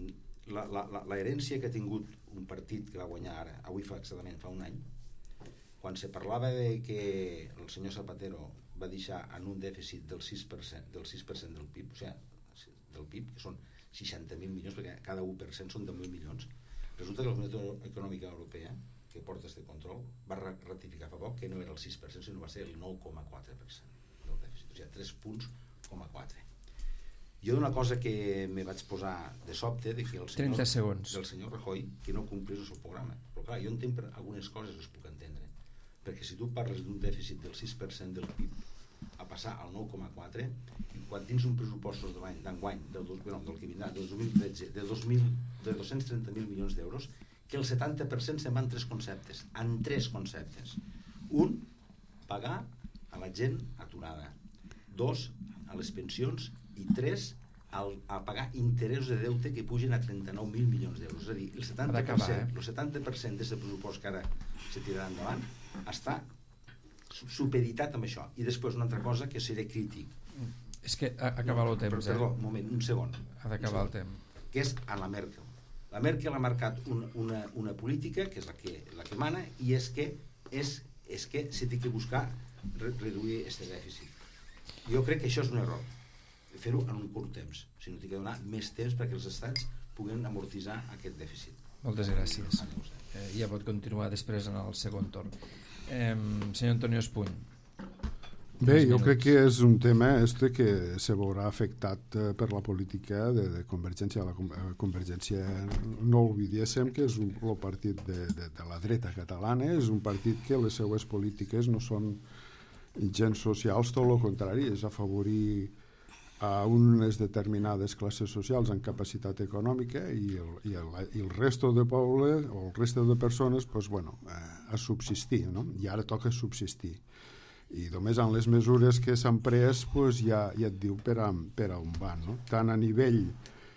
la herència que ha tingut un partit que va guanyar ara, avui exactament fa un any, quan se parlava de que el senyor Zapatero va deixar en un dèficit del 6% del PIB, o sigui, del PIB, que són 60.000 milions, perquè cada 1% són 10.000 milions. Resulta que la Comunitat Econòmica Europea, que porta este control, va ratificar fa poc que no era el 6%, sinó va ser el 9,4% del dèficit, o sigui, 3 punts, 4. Jo d'una cosa que me vaig posar de sobte de que el senyor Rajoy que no complís el seu programa, però clar, jo entenc per algunes coses les puc entendre, perquè si tu parles d'un dèficit del 6% del PIB a passar al 9,4, i quan tens un pressupostos d'enguany del que vindrà, del 2013 de 230.000 milions d'euros, que el 70% se'n va en 3 conceptes, un, pagar a la gent aturada, 2, a les pensions, i 3, a pagar interessos de deute que pugen a 39.000 milions d'euros. És a dir, el 70% d'aquest pressupost que ara se tirarà endavant està supeditat amb això. I després una altra cosa que seré crític. És que ha acabat el temps. Perdó, un moment, un segon. Ha d'acabar el temps. Que és a la Merkel. La Merkel ha marcat una política que és la que mana, i és que se té que buscar reduir aquest dèficit. Jo crec que això és un error, fer-ho en un curt temps, sinó que donar més temps perquè els estats puguin amortitzar aquest dèficit. Moltes gràcies. Ja pot continuar després en el segon torn. Senyor Antonio Espuny. Bé, jo crec que és un tema que se veurà afectat per la política de Convergència. La Convergència, no oblidéssim que és el partit de la dreta catalana, és un partit que les seues polítiques no són gens socials, tot el contrari, és afavorir a unes determinades classes socials amb capacitat econòmica i el resto de poble o el resto de persones a subsistir, no? I ara toca subsistir, i només en les mesures que s'han pres ja et diu per a on van, no? Tant a nivell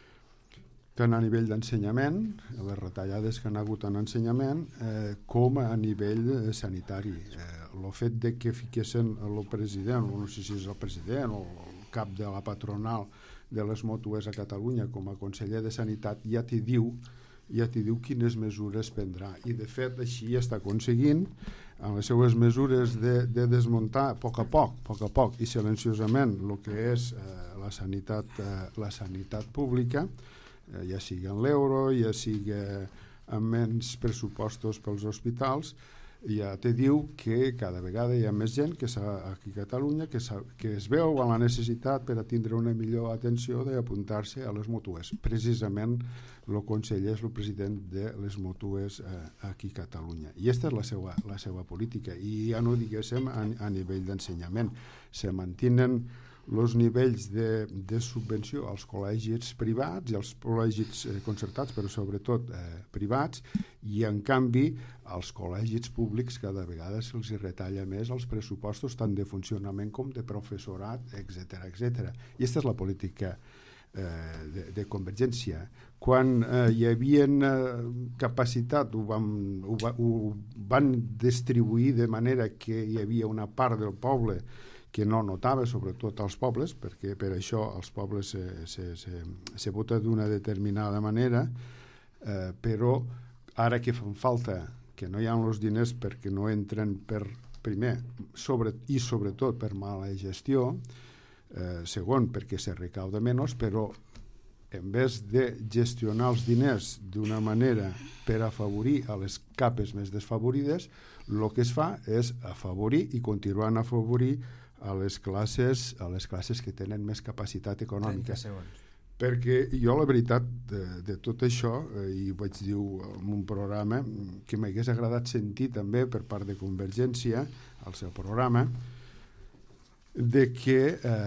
d'ensenyament, les retallades que han hagut en ensenyament, com a nivell sanitari. El fet de que fiquessin el president, no sé si és el president o el cap de la patronal de les mútues a Catalunya com a conseller de Sanitat, ja t'hi diu quines mesures prendrà, i de fet així està aconseguint amb les seues mesures de desmuntar a poc a poc i silenciosament el que és la sanitat pública, ja sigui en l'euro, ja sigui amb menys pressupostos pels hospitals, ja te diu que cada vegada hi ha més gent que aquí a Catalunya que es veu amb la necessitat per a tindre una millor atenció d'apuntar-se a les mútues. Precisament el conseller és el president de les mútues aquí a Catalunya. I aquesta és la seva política. I ja no diguéssim a nivell d'ensenyament. Se mantenen els nivells de subvenció als col·legis privats i als col·legis concertats, però sobretot privats, i en canvi als col·legis públics cada vegada se'ls retalla més els pressupostos tant de funcionament com de professorat, etc. I aquesta és la política de Convergència. Quan hi havia capacitat ho van distribuir de manera que hi havia una part del poble que no notava, sobretot als pobles, perquè per això els pobles se vota d'una determinada manera, però ara que fan falta, que no hi ha els diners perquè no entren per primer i sobretot per mala gestió, segon perquè se recauda menys, però en vez de gestionar els diners d'una manera per afavorir a les capes més desfavorides, el que es fa és afavorir i continuar a afavorir a les classes que tenen més capacitat econòmica. Perquè jo la veritat de tot això, i ho vaig dir en un programa que m'hagués agradat sentir també per part de Convergència al seu programa, de que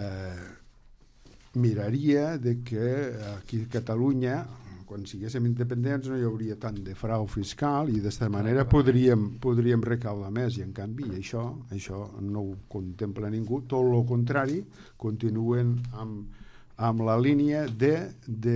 miraria de que aquí a Catalunya, quan siguéssim independents, no hi hauria tant de frau fiscal i d'esta manera podríem recaudar més, i en canvi això no ho contempla ningú, tot el contrari, continuen amb la línia de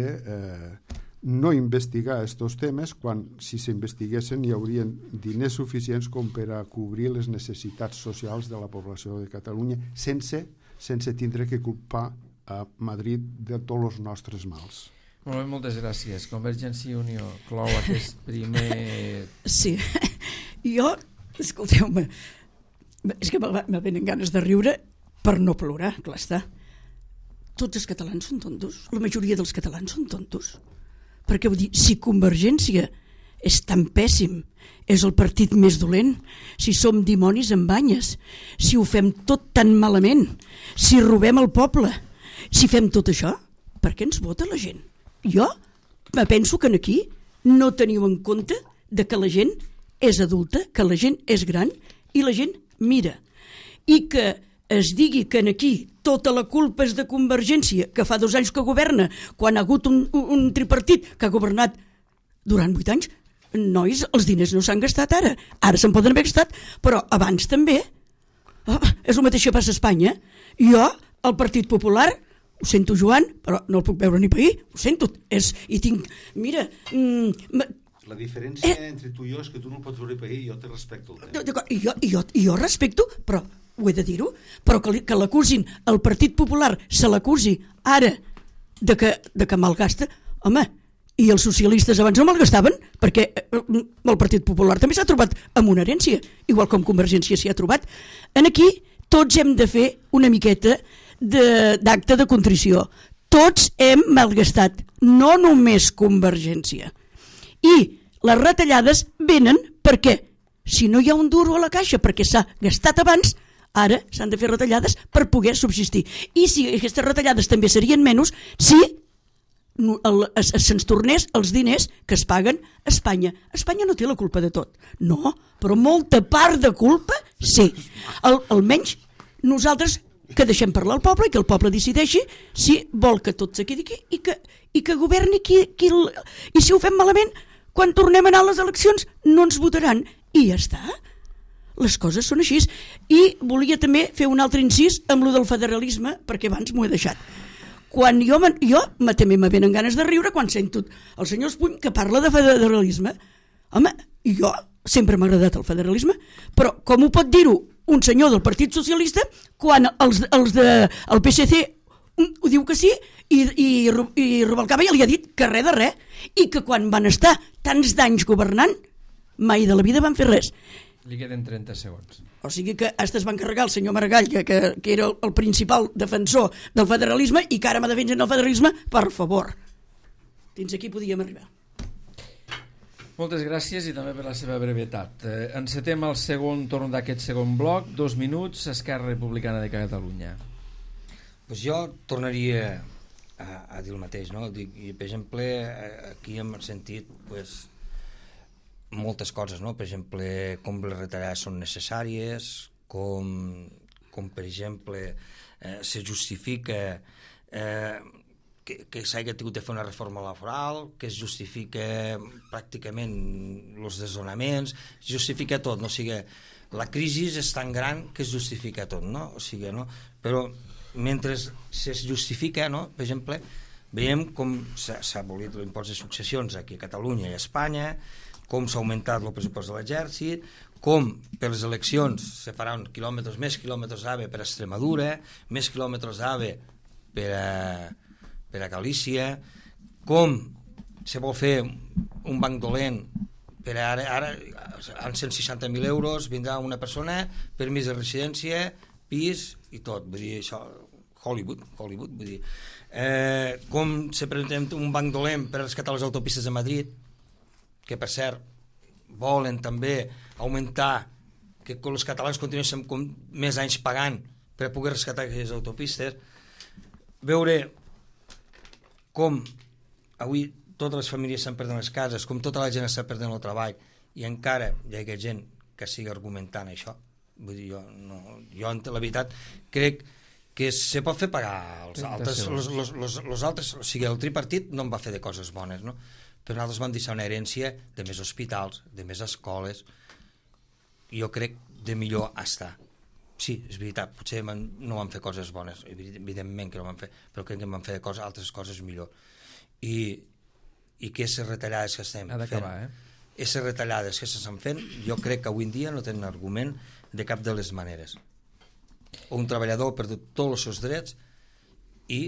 no investigar aquests temes, quan si s'investiguessin hi haurien diners suficients com per a cobrir les necessitats socials de la població de Catalunya sense tindre que culpar a Madrid de tots els nostres mals. Molt bé, moltes gràcies. Convergència i Unió clou aquest primer... Sí, jo, escolteu-me, és que me venen ganes de riure per no plorar, clar està. Tots els catalans són tontos, la majoria dels catalans són tontos. Perquè vull dir, si Convergència és tan pèssim, és el partit més dolent, si som dimonis en banyes, si ho fem tot tan malament, si robem el poble, si fem tot això, per què ens vota la gent? Jo me penso que aquí no teniu en compte de que la gent és adulta, que la gent és gran i la gent mira. I que es digui que aquí tota la culpa és de Convergència, que fa 2 anys que governa, quan ha hagut un tripartit que ha governat durant 8 anys, nois, els diners no s'han gastat ara se'n poden haver gastat, però abans també. És el mateix que passa a Espanya. Jo, el Partit Popular, ho sento, Joan, però no el puc veure ni pair, ho sento, i tinc, mira... La diferència entre tu i jo és que tu no el pots veure pair i jo te respecto el tema. I jo respecto, però ho he de dir-ho, però que l'acusin, el Partit Popular se l'acusi ara de que malgasta, home, i els socialistes abans no malgastaven, perquè el Partit Popular també s'ha trobat amb una herència, igual com Convergència s'hi ha trobat. Aquí tots hem de fer una miqueta d'acte de contrició. Tots hem malgastat, no només Convergència. I les retallades venen perquè si no hi ha un duro a la caixa perquè s'ha gastat abans, ara s'han de fer retallades per poder subsistir. I si aquestes retallades també serien menys si se'ns tornés els diners que es paguen a Espanya. Espanya no té la culpa de tot, no, però molta part de culpa sí. Almenys nosaltres que deixem parlar al poble i que el poble decideixi si vol que tot se quedi aquí i que governi i si ho fem malament, quan tornem a anar a les eleccions no ens votaran i ja està. Les coses són així. I volia també fer un altre incís amb lo del federalisme, perquè abans m'ho he deixat. Quan jo també me venen ganes de riure quan sento el senyor Espuny que parla de federalisme. Home, jo sempre m'ha agradat el federalisme, però com ho pot dir-ho un senyor del Partit Socialista quan el PSC ho diu que sí i Rubalcaba ja li ha dit que res de res, i que quan van estar tants d'anys governant mai de la vida van fer res. Li queden 30 segons. O sigui que es va encarregar el senyor Maragall, que era el principal defensor del federalisme, i que ara m'ha defensen el federalisme, per favor. Fins aquí podíem arribar. Moltes gràcies i també per la seva brevetat. Encetem el segon torn d'aquest segon bloc. 2 minuts, Esquerra Republicana de Catalunya. Pues jo tornaria a dir el mateix, no? I, per exemple, aquí hem sentit pues, moltes coses, no? Per exemple, com les retallades són necessàries, com per exemple se justifica que s'hagi tingut de fer una reforma laboral, que es justifica pràcticament els desnonaments, es justifica tot, no? O sigui, la crisi és tan gran que es justifica tot, no? O sigui, no? Però mentre se justifica, no? Per exemple, veiem com s'ha abolit l'impost de successions aquí a Catalunya i a Espanya, com s'ha augmentat el pressupost de l'exèrcit, com per les eleccions se faran més quilòmetres AVE per a Extremadura, més quilòmetres AVE per a Galícia, com se vol fer un banc dolent per ara amb 160.000 euros vindrà una persona, permís de residència, pis i tot, vull dir, això Hollywood, vull dir, com se presenta un banc dolent per rescatar les autopistes de Madrid, que per cert volen també augmentar que els catalans continuessin més anys pagant per poder rescatar aquestes autopistes, veure com avui totes les famílies estan perdent les cases, com tota la gent està perdent el treball i encara hi ha gent que sigui argumentant això. Vull dir, jo la veritat crec que se pot fer pagar els altres, o sigui, el tripartit no en va fer de coses bones, no? Però nosaltres vam deixar una herència de més hospitals, de més escoles, i jo crec de millor estar. Sí, és veritat, potser no van fer coses bones, evidentment que no van fer, però crec que van fer altres coses millor. I que aquestes retallades que estem fent, aquestes retallades que s'estan fent, jo crec que avui en dia no tenen argument de cap de les maneres. Un treballador ha perdut tots els seus drets i,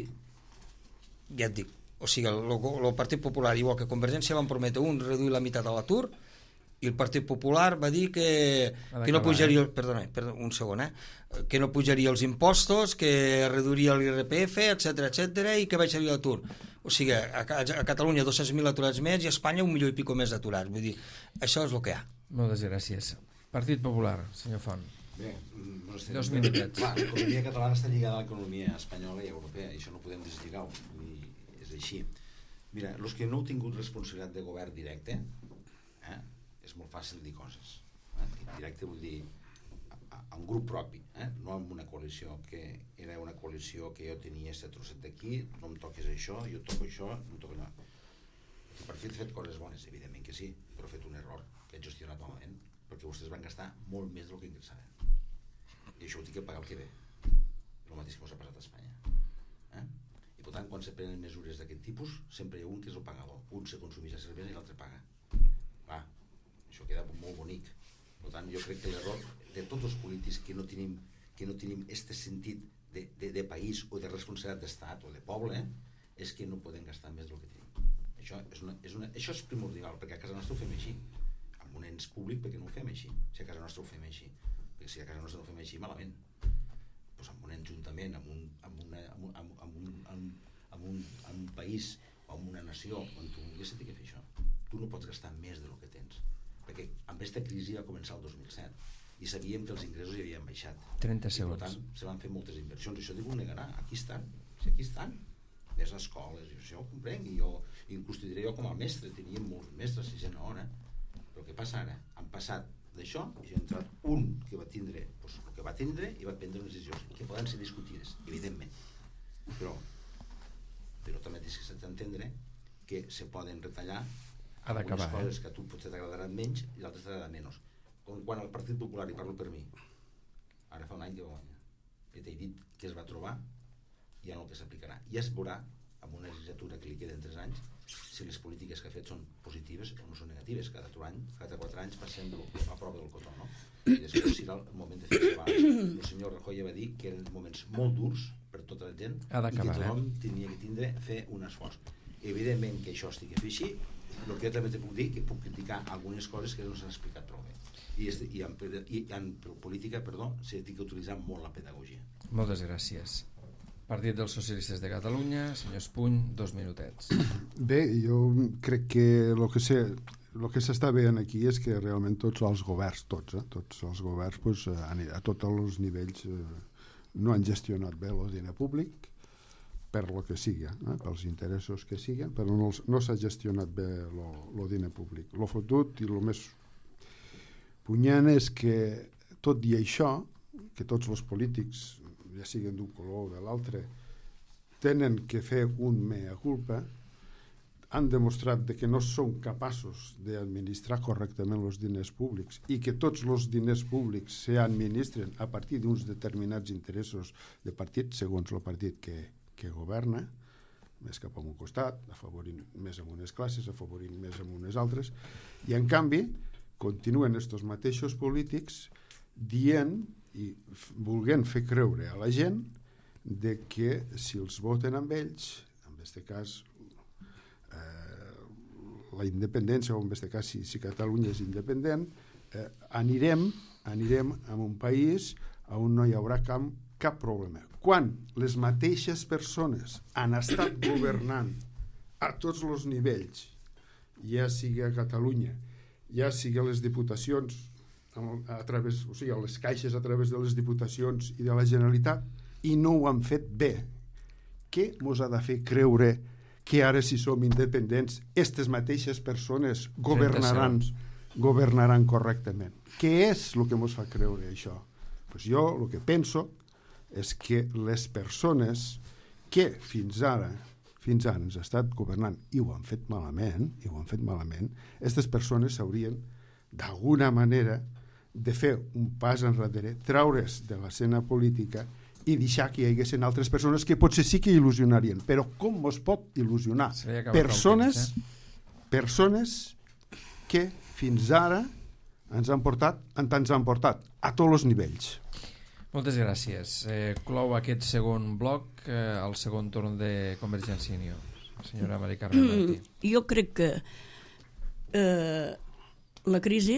ja et dic, o sigui, el Partit Popular, igual que Convergència, van prometre reduir la meitat de l'atur, i el Partit Popular va dir que no pujaria un segon, que no pujaria els impostos, que reduiria l'IRPF, etc i que baixaria l'atur. O sigui, a Catalunya 200.000 aturats més i a Espanya 1 milió i pico més d'aturats. Vull dir, això és el que hi ha. Moltes gràcies. Partit Popular, senyor Font. Bé, 2 minutets. L'economia catalana està lligada a l'economia espanyola i europea, i això no podem deslligar-ho, és així. Mira, els que no heu tingut responsabilitat de govern directe, és molt fàcil dir coses. Directe vull dir a un grup propi, no amb una coalició, que era una coalició que jo tenia aquest trosset d'aquí, no em toques això, jo toco això, no em toco allò. El partit ha fet coses bones, evidentment que sí, però ha fet un error que ha gestionat malament, perquè vostès van gastar molt més del que ingressaven. I això ho tinc que pagar el que ve. El mateix que us ha passat a Espanya. I per tant, quan se prenen mesures d'aquest tipus, sempre hi ha un que és el pagador. Un se consumeix a servei i l'altre paga. Clar, això queda molt bonic. Per tant, jo crec que l'error de tots els polítics que no tenim aquest sentit de país o de responsabilitat d'estat o de poble, és que no podem gastar més del que tenim. Això és primordial, perquè a casa nostra ho fem així. Amb un ens públic, perquè no ho fem així? Si a casa nostra ho fem així. Perquè si a casa nostra no ho fem així, malament. Doncs amb un ajuntament, amb un país o amb una nació on tu vulguis, té que fer això. Tu no pots gastar més del que tens, perquè amb aquesta crisi va començar el 2007 i sabíem que els ingressos hi havien baixat. 30 segons. I per tant se van fer moltes inversions, això ningú ho negarà, aquí estan, més escoles, i això ho comprenc, i jo inclús t'hi diré, jo com a mestre tenia molts mestres, sisena hora, però què passa ara? Han passat d'això i ha entrat un que va tindre el que va tindre i va prendre unes decisions que poden ser discutides, evidentment, però també tens que entendre que se poden retallar algunes coses que a tu potser t'agradaran menys i d'altres t'agradaran menys. Com quan el Partit Popular, i parlo per mi, ara fa un any que va guanyar, que t'he dit que es va trobar i en el que s'aplicarà, i es veurà amb una legislatura que li queden 3 anys si les polítiques que ha fet són positives o no són negatives. Cada 4 anys passem a prova del cotó, no? I després serà el moment de fer-se balanç. El senyor Rajoy va dir que eren moments molt durs per tota la gent i que tothom tenia que fer un esforç. Evidentment que això estigui fer així, el que jo també te puc dir que puc criticar algunes coses que no s'han explicat prou bé. I en política, s'ha d'utilitzar molt la pedagogia. Moltes gràcies. Partit dels Socialistes de Catalunya, senyor Espuny, 2 minutets. Bé, jo crec que el que s'està veient aquí és que realment tots els governs, tots els governs pues, a tots els nivells no han gestionat bé el diner públic per lo que sigui, pels interessos que siguin, però no s'ha gestionat bé el diner públic. Lo fotut i el més punyent és que tot i això, que tots els polítics, ja siguin d'un color o de l'altre, tenen que fer un mea culpa, han demostrat que no són capaços d'administrar correctament els diners públics i que tots els diners públics s'administren a partir d'uns determinats interessos de partit, segons el partit que governa, més cap a un costat, afavorint més amb unes classes, afavorint més amb unes altres, i en canvi continuen estos mateixos polítics dient i volent fer creure a la gent de que si els voten amb ells, en aquest cas la independència, o en aquest cas si Catalunya és independent, anirem a un país on no hi haurà cap problema. Quan les mateixes persones han estat governant a tots els nivells, ja sigui a Catalunya, ja sigui a les diputacions, a través, o sigui, a les caixes a través de les diputacions i de la Generalitat, i no ho han fet bé, què mos ha de fer creure que ara si som independents aquestes mateixes persones governaran correctament? Què és el que ens fa creure això? Pues jo el que penso és que les persones que fins ara ens han estat governant i ho han fet malament, aquestes persones s'haurien d'alguna manera de fer un pas enrere, traure's de l'escena política i deixar que hi haguessin altres persones que potser sí que il·lusionarien, però com es pot il·lusionar persones que fins ara ens han portat en tant ens han portat a tots els nivells. Moltes gràcies. Clou aquest segon bloc el segon torn de Convergència i Unió. Senyora Mari Carmen Martí. Jo crec que la crisi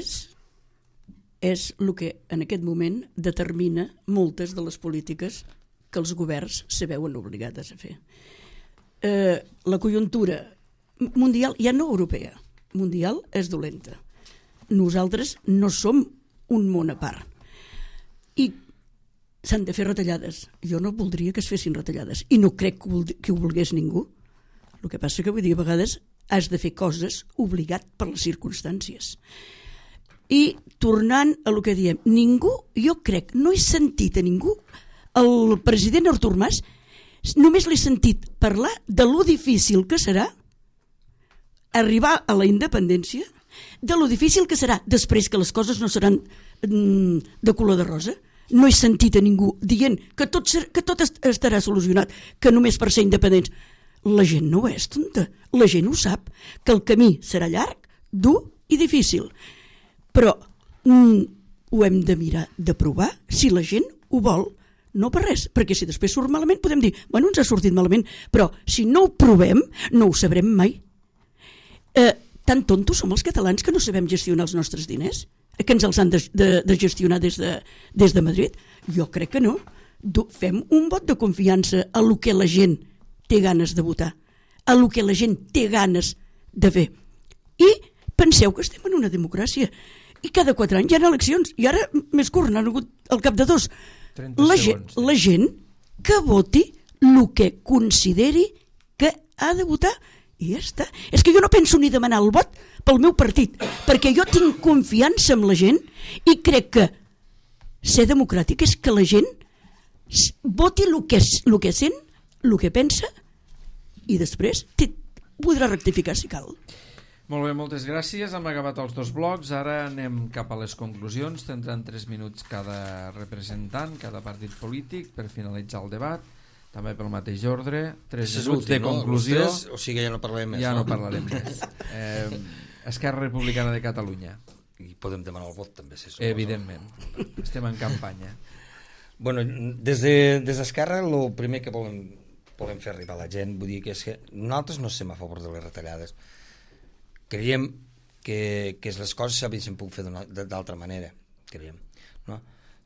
és el que en aquest moment determina moltes de les polítiques que els governs se veuen obligades a fer. La conjuntura mundial, ja no europea, mundial és dolenta. Nosaltres no som un món a part. I s'han de fer retallades. Jo no voldria que es fessin retallades. I no crec que ho volgués ningú. El que passa que vull dir, a vegades has de fer coses obligat per les circumstàncies. I tornant a el que diem, ningú, jo crec, no he sentit a ningú, el president Artur Mas, només l'he sentit parlar de lo difícil que serà arribar a la independència, de lo difícil que serà després que les coses no seran de color de rosa. No he sentit a ningú dient que tot estarà solucionat, que només per ser independents. La gent no és tonta, la gent ho sap, que el camí serà llarg, dur i difícil. Però ho hem de mirar de provar si la gent ho vol, no per res, perquè si després surt malament podem dir, bueno, ens ha sortit malament, però si no ho provem no ho sabrem mai. Tan tontos som els catalans que no sabem gestionar els nostres diners, que ens els han de gestionar des de Madrid? Jo crec que no. Fem un vot de confiança a lo que la gent té ganes de votar, a lo que la gent té ganes de fer. I penseu que estem en una democràcia i cada 4 anys hi ha eleccions i ara més curt, n'han hagut al cap de 2. La gent que voti el que consideri que ha de votar i ja està. És que jo no penso ni demanar el vot pel meu partit, perquè jo tinc confiança en la gent i crec que ser democràtic és que la gent voti el que sent, el que pensa i després podrà rectificar si cal. Molt bé, moltes gràcies. Hem acabat els 2 blocs. Ara anem cap a les conclusions. Tindran 3 minuts cada representant, cada partit polític, per finalitzar el debat. També pel mateix ordre. 3 minuts de conclusió. O sigui, ja no parlarem més. Ja no parlarem més. Esquerra Republicana de Catalunya. I podem demanar el vot, també, si som. Evidentment. Estem en campanya. Bueno, des d'Esquerra, el primer que volem fer arribar a la gent, vull dir que és que nosaltres no estem a favor de les retallades. Creiem que les coses s'havien pogut fer d'altra manera, creiem. No?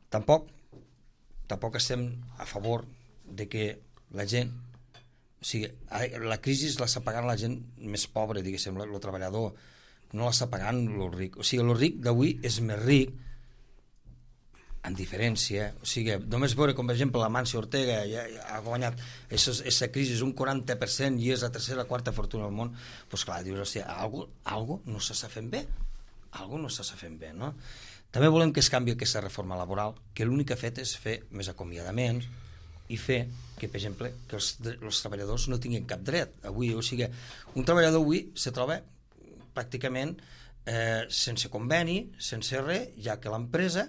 Tampoc estem a favor de que la gent, o sigui, la crisi l'està pagant la gent més pobra, diguéssim, el treballador, no l'està pagant el ric. O sigui, el ric d'avui és més ric, en diferència, o sigui, només veure com per exemple l'Amancio Ortega ja ha guanyat aquesta crisi un 40% i és la tercera o quarta fortuna del món, doncs clar, dius, hòstia, algo no s'està fent bé, no? També volem que es canvi aquesta reforma laboral, que l'únic que ha fet és fer més acomiadaments i fer que, per exemple, que els treballadors no tinguin cap dret. Avui, o sigui, un treballador avui se troba pràcticament sense conveni, sense res, ja que l'empresa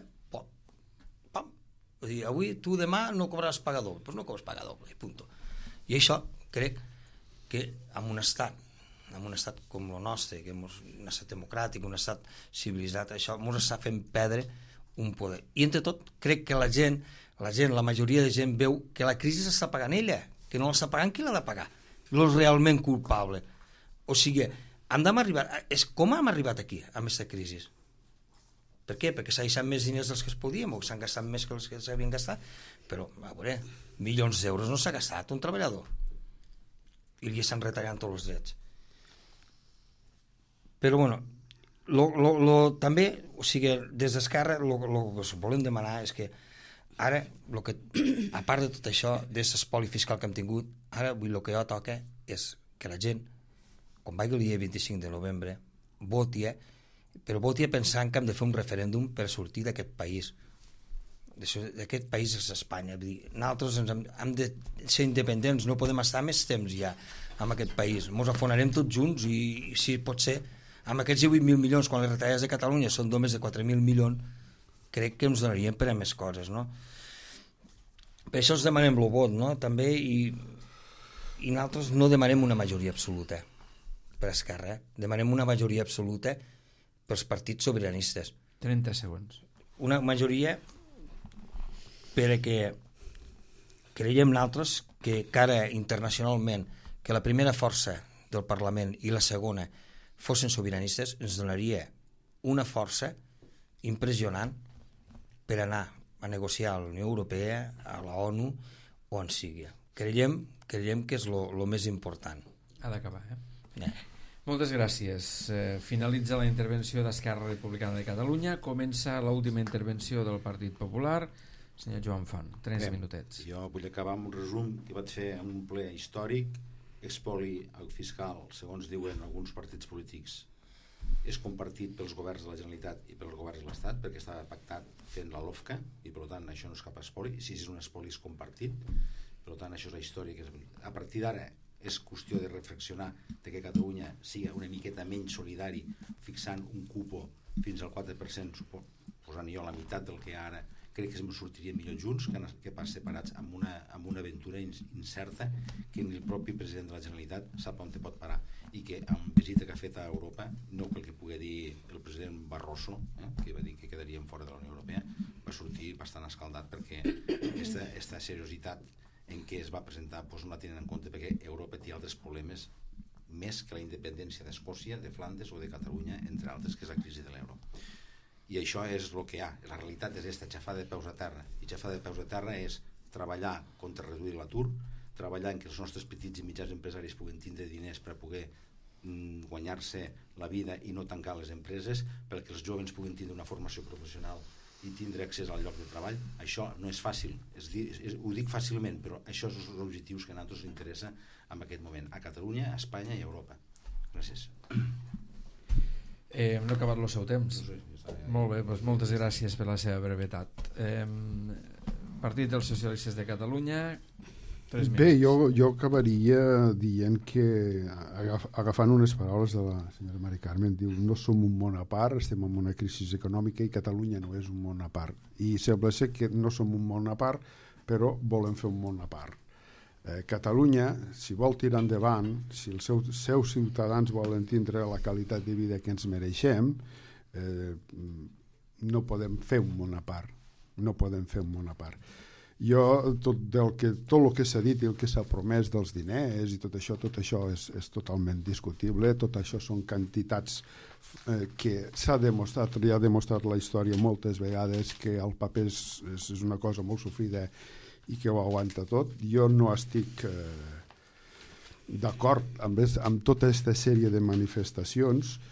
avui tu demà no cobraràs paga doble, doncs no cobres paga doble, punt. I això crec que en un estat com el nostre, que és un estat democràtic, un estat civilitzat, això ens està fent perdre un poder. I entre tot crec que la majoria de gent veu que la crisi s'està pagant ella, que no l'està pagant qui l'ha de pagar, el realment culpable. O sigui, com hem arribat aquí amb aquesta crisi? Per què? Perquè s'ha deixat més diners dels que es podien o s'han gastat més que els que s'havien gastat, però, a veure, milions d'euros no s'ha gastat un treballador i li estan retallant tots els drets. Però, bueno, també, o sigui, des d'Esquerra el que volem demanar és que ara, a part de tot això, d'aquest espoli fiscal que hem tingut, ara el que jo toca és que la gent, quan vagi el dia 25 de novembre, voti, però voti pensant que hem de fer un referèndum per sortir d'aquest país. D'aquest país és Espanya. Vull dir, nosaltres hem de ser independents, no podem estar més temps ja en aquest país. Ens afonarem tots junts i si pot ser, amb aquests 18.000 milions, quan les retallades de Catalunya són només de 4.000 milions, crec que ens donarien per a més coses, no? Per això ens demanem el vot, no? També, i nosaltres no demanem una majoria absoluta per Esquerra, demanem una majoria absoluta pels partits sobiranistes. 30 segons. Una majoria perquè creiem nosaltres que cara internacionalment que la primera força del Parlament i la segona fossin sobiranistes ens donaria una força impressionant per anar a negociar a la Unió Europea, a la ONU o on sigui. Creiem que és el més important. Ha d'acabar, Moltes gràcies. Finalitza la intervenció d'Esquerra Republicana de Catalunya. Comença l'última intervenció del Partit Popular. Senyor Joan Font, 3 minutets. Jo vull acabar amb un resum que vaig fer en un ple històric. Expoli fiscal, segons diuen alguns partits polítics, és compartit pels governs de la Generalitat i pels governs de l'Estat, perquè estava pactat fent la LOFCA, i per tant això no és cap espoli. Si és un espoli és compartit, per tant això és la història que és... A partir d'ara és qüestió de reflexionar de que Catalunya sigui una miqueta menys solidari, fixant un cupo fins al 4%, posant jo la meitat del que ara. Crec que ens sortiríem millor junts que pas separats amb una aventura incerta que ni el propi president de la Generalitat sap on te pot parar, i que amb visita que ha fet a Europa, no pel que pugui dir el president Barroso, que va dir que quedaríem fora de la Unió Europea, va sortir bastant escaldat, perquè aquesta seriositat en què es va presentar no la tenen en compte, perquè Europa té altres problemes més que la independència d'Escòcia, de Flandes o de Catalunya, entre altres, que és la crisi de l'euro. I això és el que hi ha. La realitat és aquesta, xafar de peus a terra. I xafar de peus a terra és treballar contra reduir l'atur, treballar en que els nostres petits i mitjans empresaris puguen tindre diners per poder guanyar-se la vida i no tancar les empreses, perquè els joves puguin tindre una formació professional i tindre accés al lloc de treball. Això no és fàcil, ho dic fàcilment, però això són els objectius que a nosaltres ens interessa en aquest moment, a Catalunya, a Espanya i a Europa. Gràcies. Hem acabat el seu temps. Molt bé, doncs moltes gràcies per la seva brevetat. Partit dels Socialistes de Catalunya, 3 minuts. Bé, jo acabaria dient que, agafant unes paraules de la senyora Mari Carmen, diu, no som un món a part, estem en una crisi econòmica i Catalunya no és un món a part. I sembla ser que no som un món a part, però volem fer un món a part. Catalunya, si vol tirar endavant, si els seus ciutadans volen tindre la qualitat de vida que ens mereixem, no podem fer un món a part. No podem fer un món a part. Jo, tot el que s'ha dit i el que s'ha promès dels diners i tot això és totalment discutible. Tot això són quantitats que s'ha demostrat, ja ha demostrat la història moltes vegades, que el paper és una cosa molt sofrida i que ho aguanta tot. Jo no estic d'acord amb tota aquesta sèrie de manifestacions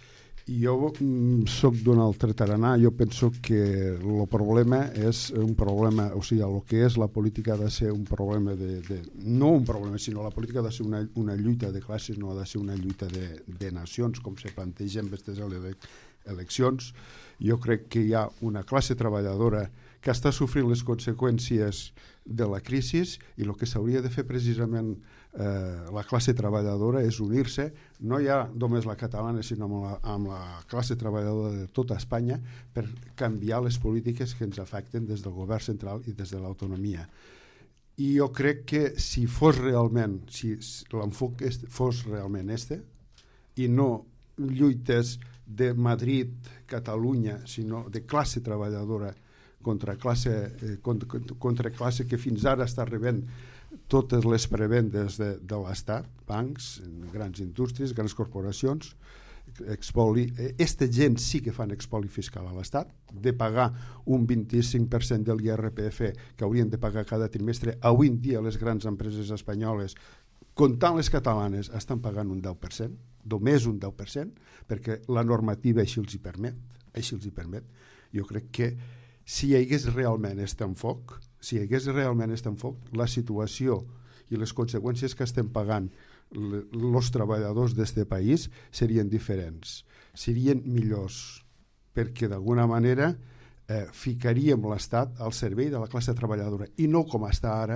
Jo soc d'un altre tarannà. Jo penso que el problema és un problema, o sigui, el que és la política ha de ser un problema no un problema, sinó la política ha de ser una lluita de classes, no ha de ser una lluita de nacions, com se planteja en aquestes eleccions. Jo crec que hi ha una classe treballadora que està sofrint les conseqüències de la crisi, i el que s'hauria de fer precisament la classe treballadora és unir-se, no ja només la catalana, sinó amb la classe treballadora de tota Espanya, per canviar les polítiques que ens afecten des del govern central i des de l'autonomia. I jo crec que si l'enfoc fos realment i no lluites de Madrid, Catalunya, sinó de classe treballadora contra classe que fins ara està rebent totes les prebendes de l'Estat, bancs, grans indústries, grans corporacions, expoli. Aquesta gent sí que fan expoli fiscal a l'Estat, de pagar un 25% de l'IRPF que haurien de pagar cada trimestre. Avui en dia les grans empreses espanyoles, comptant les catalanes, estan pagant un 10%, només un 10%, perquè la normativa així els hi permet. Jo crec que si hi hagués realment aquest enfoc, la situació i les conseqüències que estem pagant els treballadors d'aquest país serien diferents, serien millors, perquè d'alguna manera ficaríem l'Estat al servei de la classe treballadora, i no com està ara,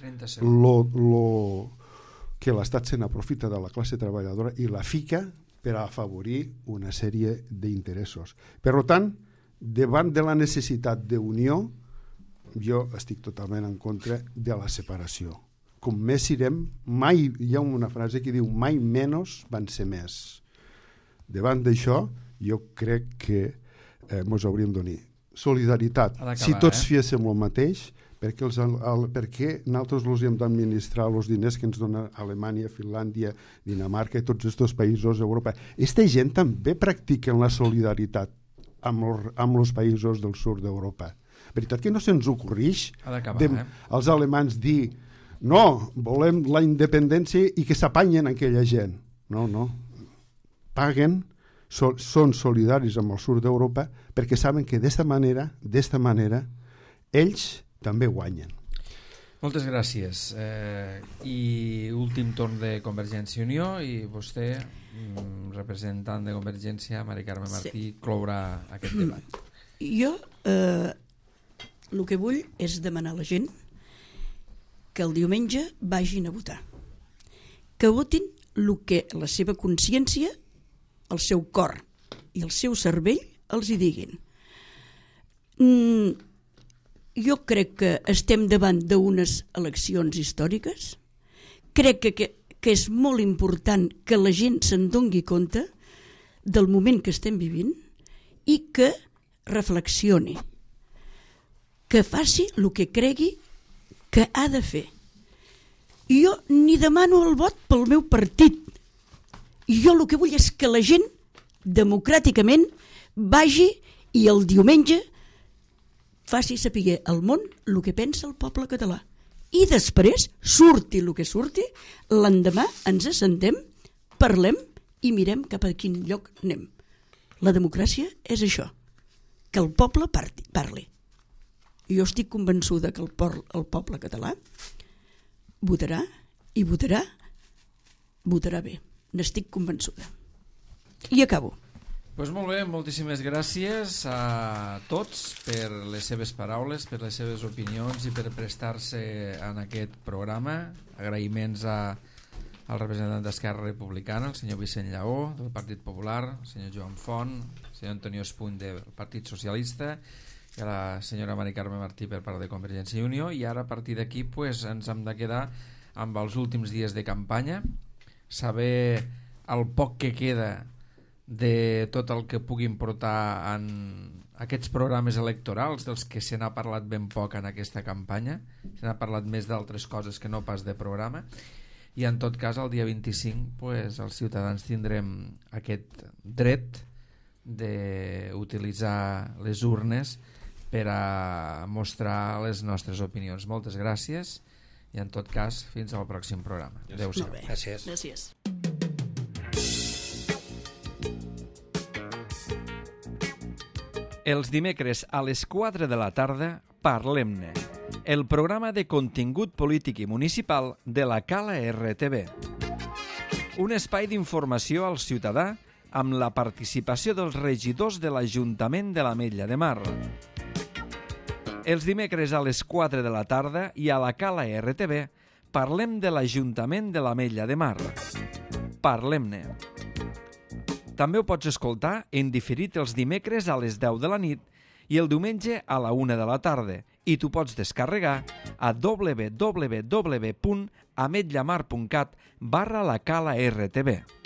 que l'Estat se n'aprofita de la classe treballadora i la fica per afavorir una sèrie d'interessos. Per tant, davant de la necessitat d'unió, jo estic totalment en contra de la separació. Com més sirem, mai, hi ha una frase que diu mai menos van ser més. Davant d'això, jo crec que ens hauríem d'unir. Solidaritat. Si tots féssim el mateix, perquè nosaltres els hem d'administrar els diners que ens donen Alemanya, Finlàndia, Dinamarca i tots aquests països d'Europa. Aquesta gent també practiquen la solidaritat amb els països del sud d'Europa. Veritat que no se'ns ocorreix als alemans dir no, volem la independència i que s'apanyen aquella gent. No. Paguen, són solidaris amb el sud d'Europa perquè saben que d'esta manera ells també guanyen. Moltes gràcies. I últim torn de Convergència i Unió, i vostè, representant de Convergència, Mari Carme Martí, clourà aquest debat. Jo el que vull és demanar a la gent que el diumenge vagin a votar, que votin el que la seva consciència, el seu cor i el seu cervell els hi diguin. Jo crec que estem davant d'unes eleccions històriques. Crec que és molt important que la gent se'n doni compte del moment que estem vivint i que reflexioni, que faci el que cregui que ha de fer. Jo ni demano el vot pel meu partit. Jo el que vull és que la gent democràticament vagi i el diumenge faci saber al món el que pensa el poble català. I després, surti el que surti, l'endemà ens assentem, parlem i mirem cap a quin lloc anem. La democràcia és això, que el poble parli. Jo estic convençuda que el poble català votarà i votarà bé. N'estic convençuda. I acabo. Doncs molt bé, moltíssimes gràcies a tots per les seves paraules, per les seves opinions i per prestar-se en aquest programa. Agraïments al representant d'Esquerra Republicana, el senyor Vicent Lleó, del Partit Popular, el senyor Joan Font, el senyor Antonio Espuny, del Partit Socialista, i a la senyora Mari Carme Martí per part de Convergència i Unió. I ara, a partir d'aquí, ens hem de quedar amb els últims dies de campanya, saber el poc que queda de tot el que puguin portar en aquests programes electorals, dels que se n'ha parlat ben poc en aquesta campanya. Se n'ha parlat més d'altres coses que no pas de programa. I en tot cas, el dia 25 els ciutadans tindrem aquest dret d'utilitzar les urnes per a mostrar les nostres opinions. Moltes gràcies i en tot cas fins al pròxim programa. Adéu-siau. Gràcies. Els dimecres a les 4 de la tarda, Parlem-ne, el programa de contingut polític i municipal de la Cala RTV. Un espai d'informació al ciutadà amb la participació dels regidors de l'Ajuntament de l'Ametlla de Mar. Els dimecres a les 4 de la tarda i a la Cala RTV parlem de l'Ajuntament de l'Ametlla de Mar. Parlem-ne. També ho pots escoltar en diferit els dimecres a les 10 de la nit i el diumenge a la 1 de la tarda i t'ho pots descarregar a www.ametllamar.cat/la Cala RTV.